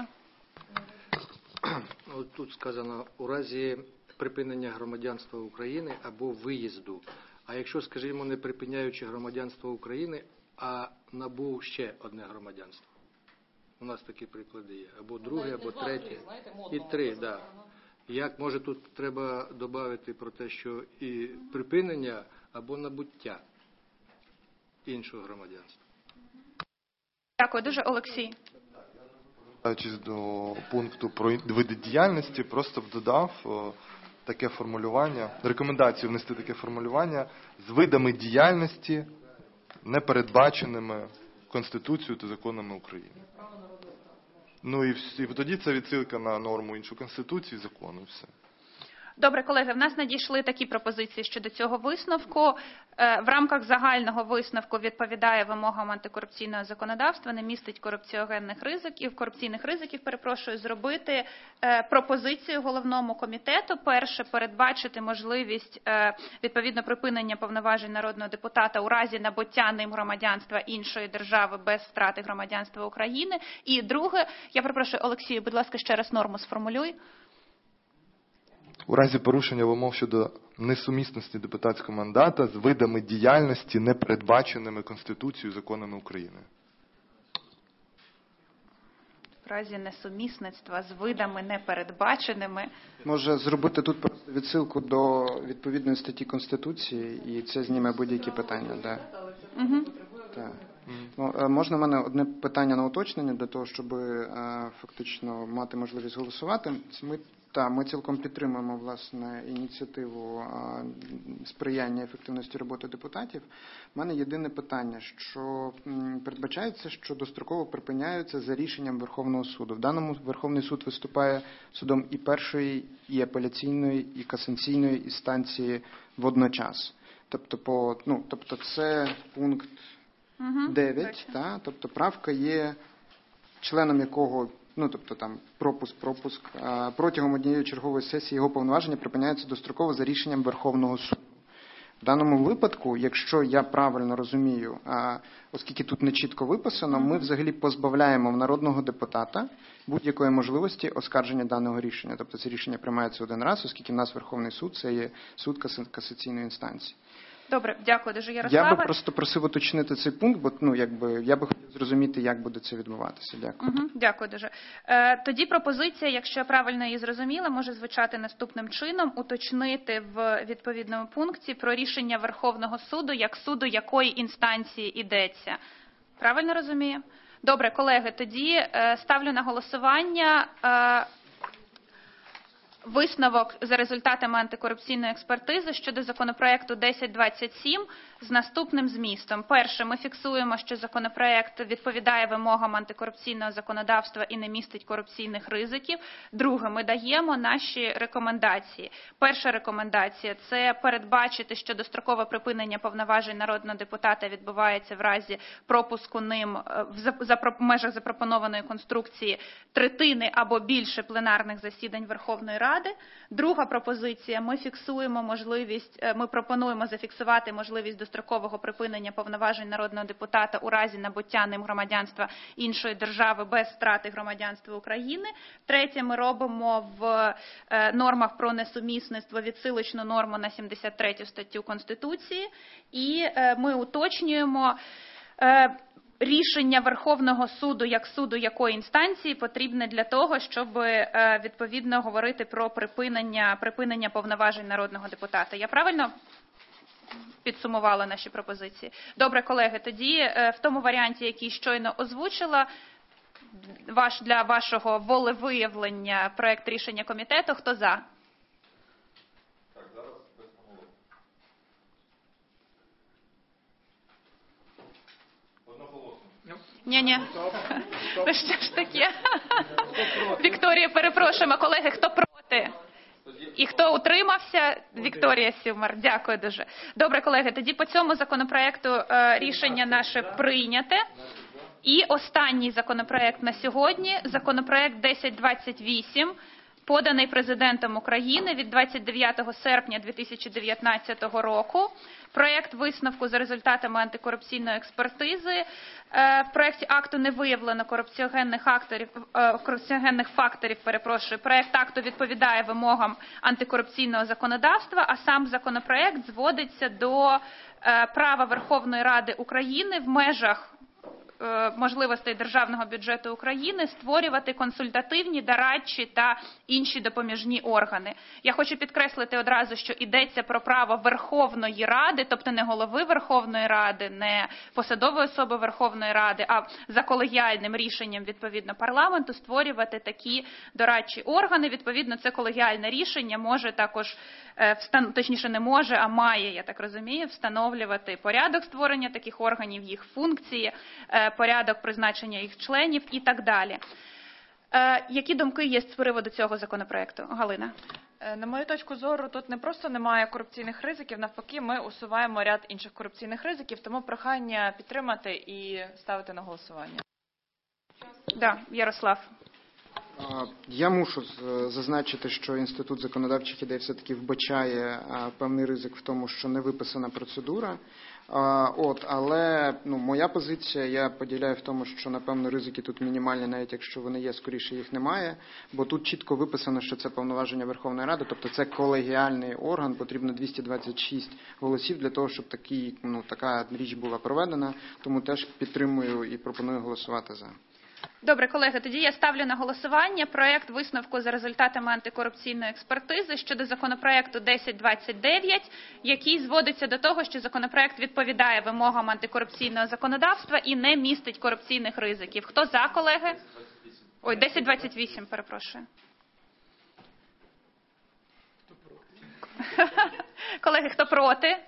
K: Тут сказано, у разі припинення громадянства України або виїзду. А якщо, скажімо, не припиняючи громадянство України, а набув ще одне громадянство? У нас такі приклади є. Або друге, або третє. І 3, так. Да. Як, може, тут треба додати про те, що і припинення або набуття іншого громадянства?
A: Дякую. Дуже, Олексій.
H: Повертаючись до пункту про види діяльності, просто б додав таке формулювання, рекомендацію внести таке формулювання з видами діяльності, не передбаченими Конституцією та законами України. Ну і тоді це відсилка на норму іншу Конституції, закону, і все.
A: Добре, колеги, в нас надійшли такі пропозиції щодо цього висновку. В рамках загального висновку відповідає вимогам антикорупційного законодавства, не містить корупціогенних ризиків, зробити пропозицію головному комітету. Перше, передбачити можливість відповідно припинення повноважень народного депутата у разі набуття ним громадянства іншої держави без втрати громадянства України. І друге, Олексію, будь ласка, ще раз норму сформулюй.
H: У разі порушення вимог щодо несумісності депутатського мандата з видами діяльності, не передбаченими Конституцією і законами України.
A: В разі несумісництва з видами непередбаченими.
B: Може зробити тут просто відсилку до відповідної статті Конституції, і це зніме будь-які питання. Да.
A: Угу.
B: Так. Ну, можна в мене одне питання на уточнення, для того, щоб фактично мати можливість голосувати. Ми цілком підтримуємо, власне, ініціативу сприяння ефективності роботи депутатів. У мене єдине питання, що передбачається, що достроково припиняються за рішенням Верховного суду. В даному Верховний суд виступає судом і першої, і апеляційної, і касаційної інстанції водночас. Тобто це пункт 9, тобто правка є членом якого, пропуск, протягом однієї чергової сесії його повноваження припиняються достроково за рішенням Верховного суду. В даному випадку, якщо я правильно розумію, оскільки тут не чітко виписано, ми взагалі позбавляємо народного депутата будь-якої можливості оскарження даного рішення. Тобто це рішення приймається один раз, оскільки в нас Верховний суд – це є суд касаційної інстанції.
A: Добре, дякую дуже, Ярославе.
B: Я би просто просив уточнити цей пункт, бо я би хотів зрозуміти, як буде це відбуватися. Дякую.
A: Дякую дуже. Тоді пропозиція, якщо я правильно її зрозуміла, може звучати наступним чином: уточнити в відповідному пункті про рішення Верховного суду, як суду якої інстанції йдеться. Правильно розумію? Добре, колеги, тоді ставлю на голосування висновок за результатами антикорупційної експертизи щодо законопроекту 1027 з наступним змістом. Перше, ми фіксуємо, що законопроект відповідає вимогам антикорупційного законодавства і не містить корупційних ризиків. Друге, ми даємо наші рекомендації. Перша рекомендація – це передбачити, що дострокове припинення повноважень народного депутата відбувається в разі пропуску ним в межах запропонованої конструкції третини або більше пленарних засідань Верховної Ради. Друга пропозиція, ми пропонуємо зафіксувати можливість дострокового припинення повноважень народного депутата у разі набуття ним громадянства іншої держави без втрати громадянства України. Третє, ми робимо в нормах про несумісництво відсилочну норму на 73 статтю Конституції. І ми уточнюємо рішення Верховного суду як суду якої інстанції потрібне для того, щоб відповідно говорити про припинення повноважень народного депутата. Я правильно підсумувала наші пропозиції? Добре, колеги, тоді в тому варіанті, який щойно озвучила, для вашого волевиявлення проект рішення комітету, хто за? Ні. Ну що ж таке? Вікторія, перепрошуємо, колеги, хто проти? І хто утримався? Вікторія Сюмар. Дякую дуже. Добре, колеги, тоді по цьому законопроекту рішення наше прийняте. І останній законопроект на сьогодні, законопроект 1028, поданий Президентом України від 29 серпня 2019 року. Проєкт висновку за результатами антикорупційної експертизи. В проєкті акту не виявлено корупціогенних факторів. Проєкт акту відповідає вимогам антикорупційного законодавства, а сам законопроєкт зводиться до права Верховної Ради України в межах можливостей Державного бюджету України створювати консультативні, дорадчі та інші допоміжні органи. Я хочу підкреслити одразу, що йдеться про право Верховної Ради, тобто не голови Верховної Ради, не посадової особи Верховної Ради, а за колегіальним рішенням, відповідно, парламенту створювати такі дорадчі органи. Відповідно, це колегіальне рішення може також, точніше не може, а має, я так розумію, встановлювати порядок створення таких органів, їх функції, порядок призначення їх членів і так далі. Які думки є з приводу цього законопроекту? Галина?
G: На мою точку зору, тут не просто немає корупційних ризиків, навпаки, ми усуваємо ряд інших корупційних ризиків, тому прохання підтримати і ставити на голосування.
A: Да, Ярослав.
B: Я мушу зазначити, що Інститут законодавчих ідей все-таки вбачає певний ризик в тому, що не виписана процедура. Але моя позиція, я поділяю в тому, що, напевно, ризики тут мінімальні, навіть якщо вони є, скоріше їх немає. Бо тут чітко виписано, що це повноваження Верховної Ради, тобто це колегіальний орган, потрібно 226 голосів для того, щоб така річ була проведена. Тому теж підтримую і пропоную голосувати за.
A: Добре, колеги, тоді я ставлю на голосування проект висновку за результатами антикорупційної експертизи щодо законопроекту 1029, який зводиться до того, що законопроект відповідає вимогам антикорупційного законодавства і не містить корупційних ризиків. Хто за, колеги? 1028, перепрошую. Колеги, хто проти?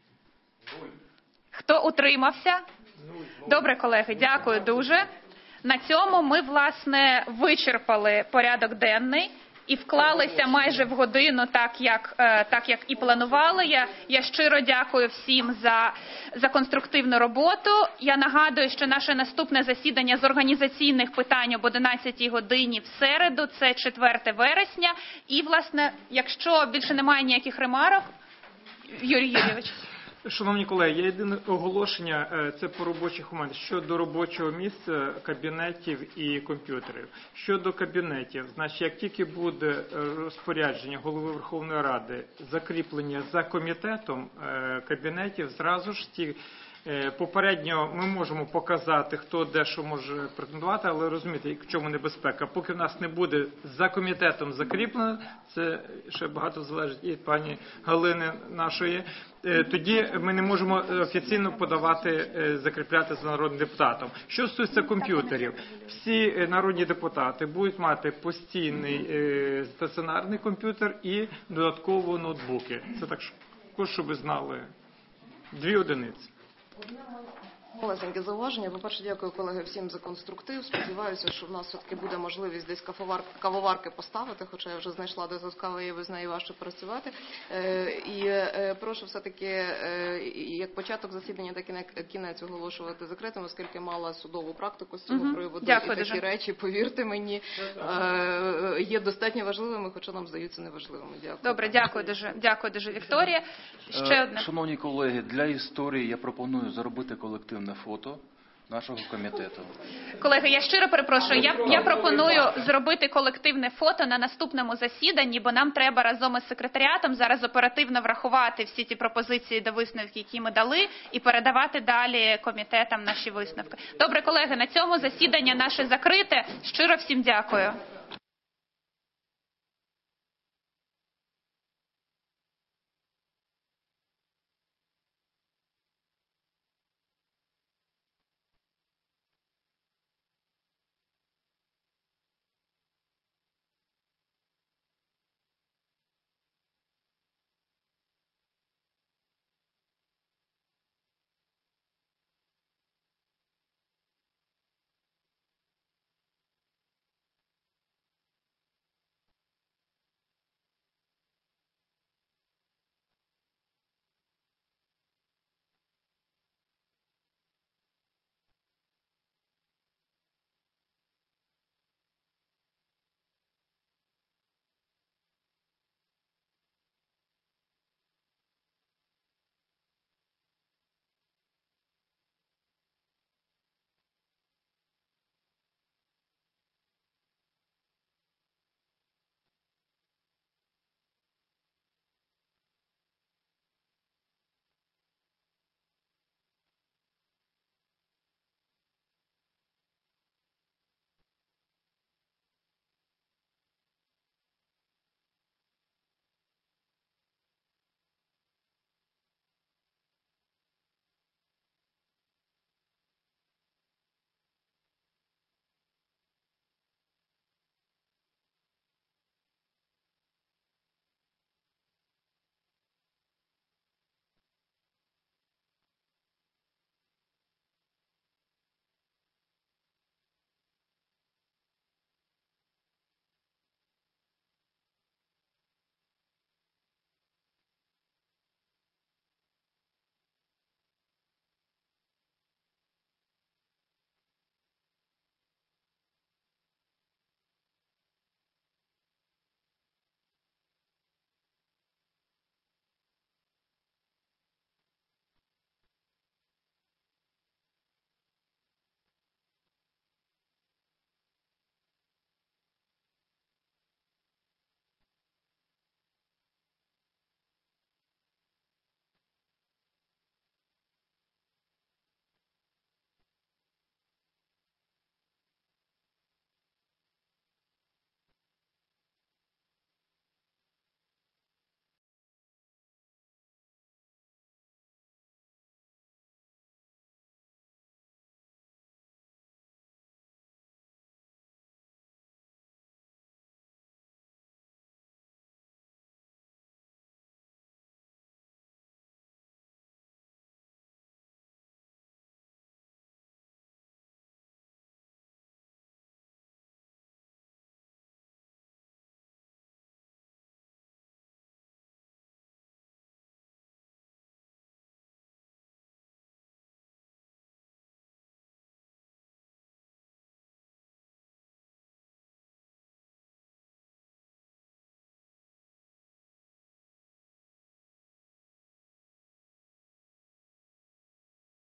A: Хто утримався? Добре, колеги, дякую дуже. На цьому ми, власне, вичерпали порядок денний і вклалися майже в годину, так як і планували. Я щиро дякую всім за конструктивну роботу. Я нагадую, що наше наступне засідання з організаційних питань об 11 годині в середу, це 4 вересня. І, власне, якщо більше немає ніяких ремарок, Юрій Юрійович.
L: Шановні колеги, є єдине оголошення, це по робочих моментах, щодо робочого місця, кабінетів і комп'ютерів. Щодо кабінетів, значить, як тільки буде розпорядження Голови Верховної Ради, закріплення за комітетом кабінетів, зразу ж попередньо ми можемо показати, хто де що може претендувати, але розумієте, в чому небезпека. Поки в нас не буде за комітетом закріплено, це ще багато залежить і від пані Галини нашої, тоді ми не можемо офіційно подавати, закріпляти за народним депутатом. Що стосується комп'ютерів, всі народні депутати будуть мати постійний стаціонарний комп'ютер і додатково ноутбуки. Це також, щоб ви знали, 2 одиниці.
C: Малесеньке зауваження. По-перше, дякую, колеги, всім за конструктив. Сподіваюся, що в нас все-таки буде можливість десь кавоварки поставити, хоча я вже знайшла, де тут кава є, без неї важче працювати. І прошу все-таки, як початок засідання, так і кінець оголошувати закритим, оскільки мала судову практику з цього приводу.
A: Дякую
C: і такі
A: дуже.
C: речі, повірте мені, є достатньо важливими, хоча нам здаються неважливими. Дякую.
A: Добре, дякую дуже, Вікторія. Ще одне.
M: Шановні колеги, для історії я пропоную зробити колективне фото нашого комітету.
A: Колеги, я щиро перепрошую, я пропоную зробити колективне фото на наступному засіданні, бо нам треба разом із секретаріатом зараз оперативно врахувати всі ті пропозиції до висновків, які ми дали, і передавати далі комітетам наші висновки. Добре, колеги, на цьому засідання наше закрите. Щиро всім дякую.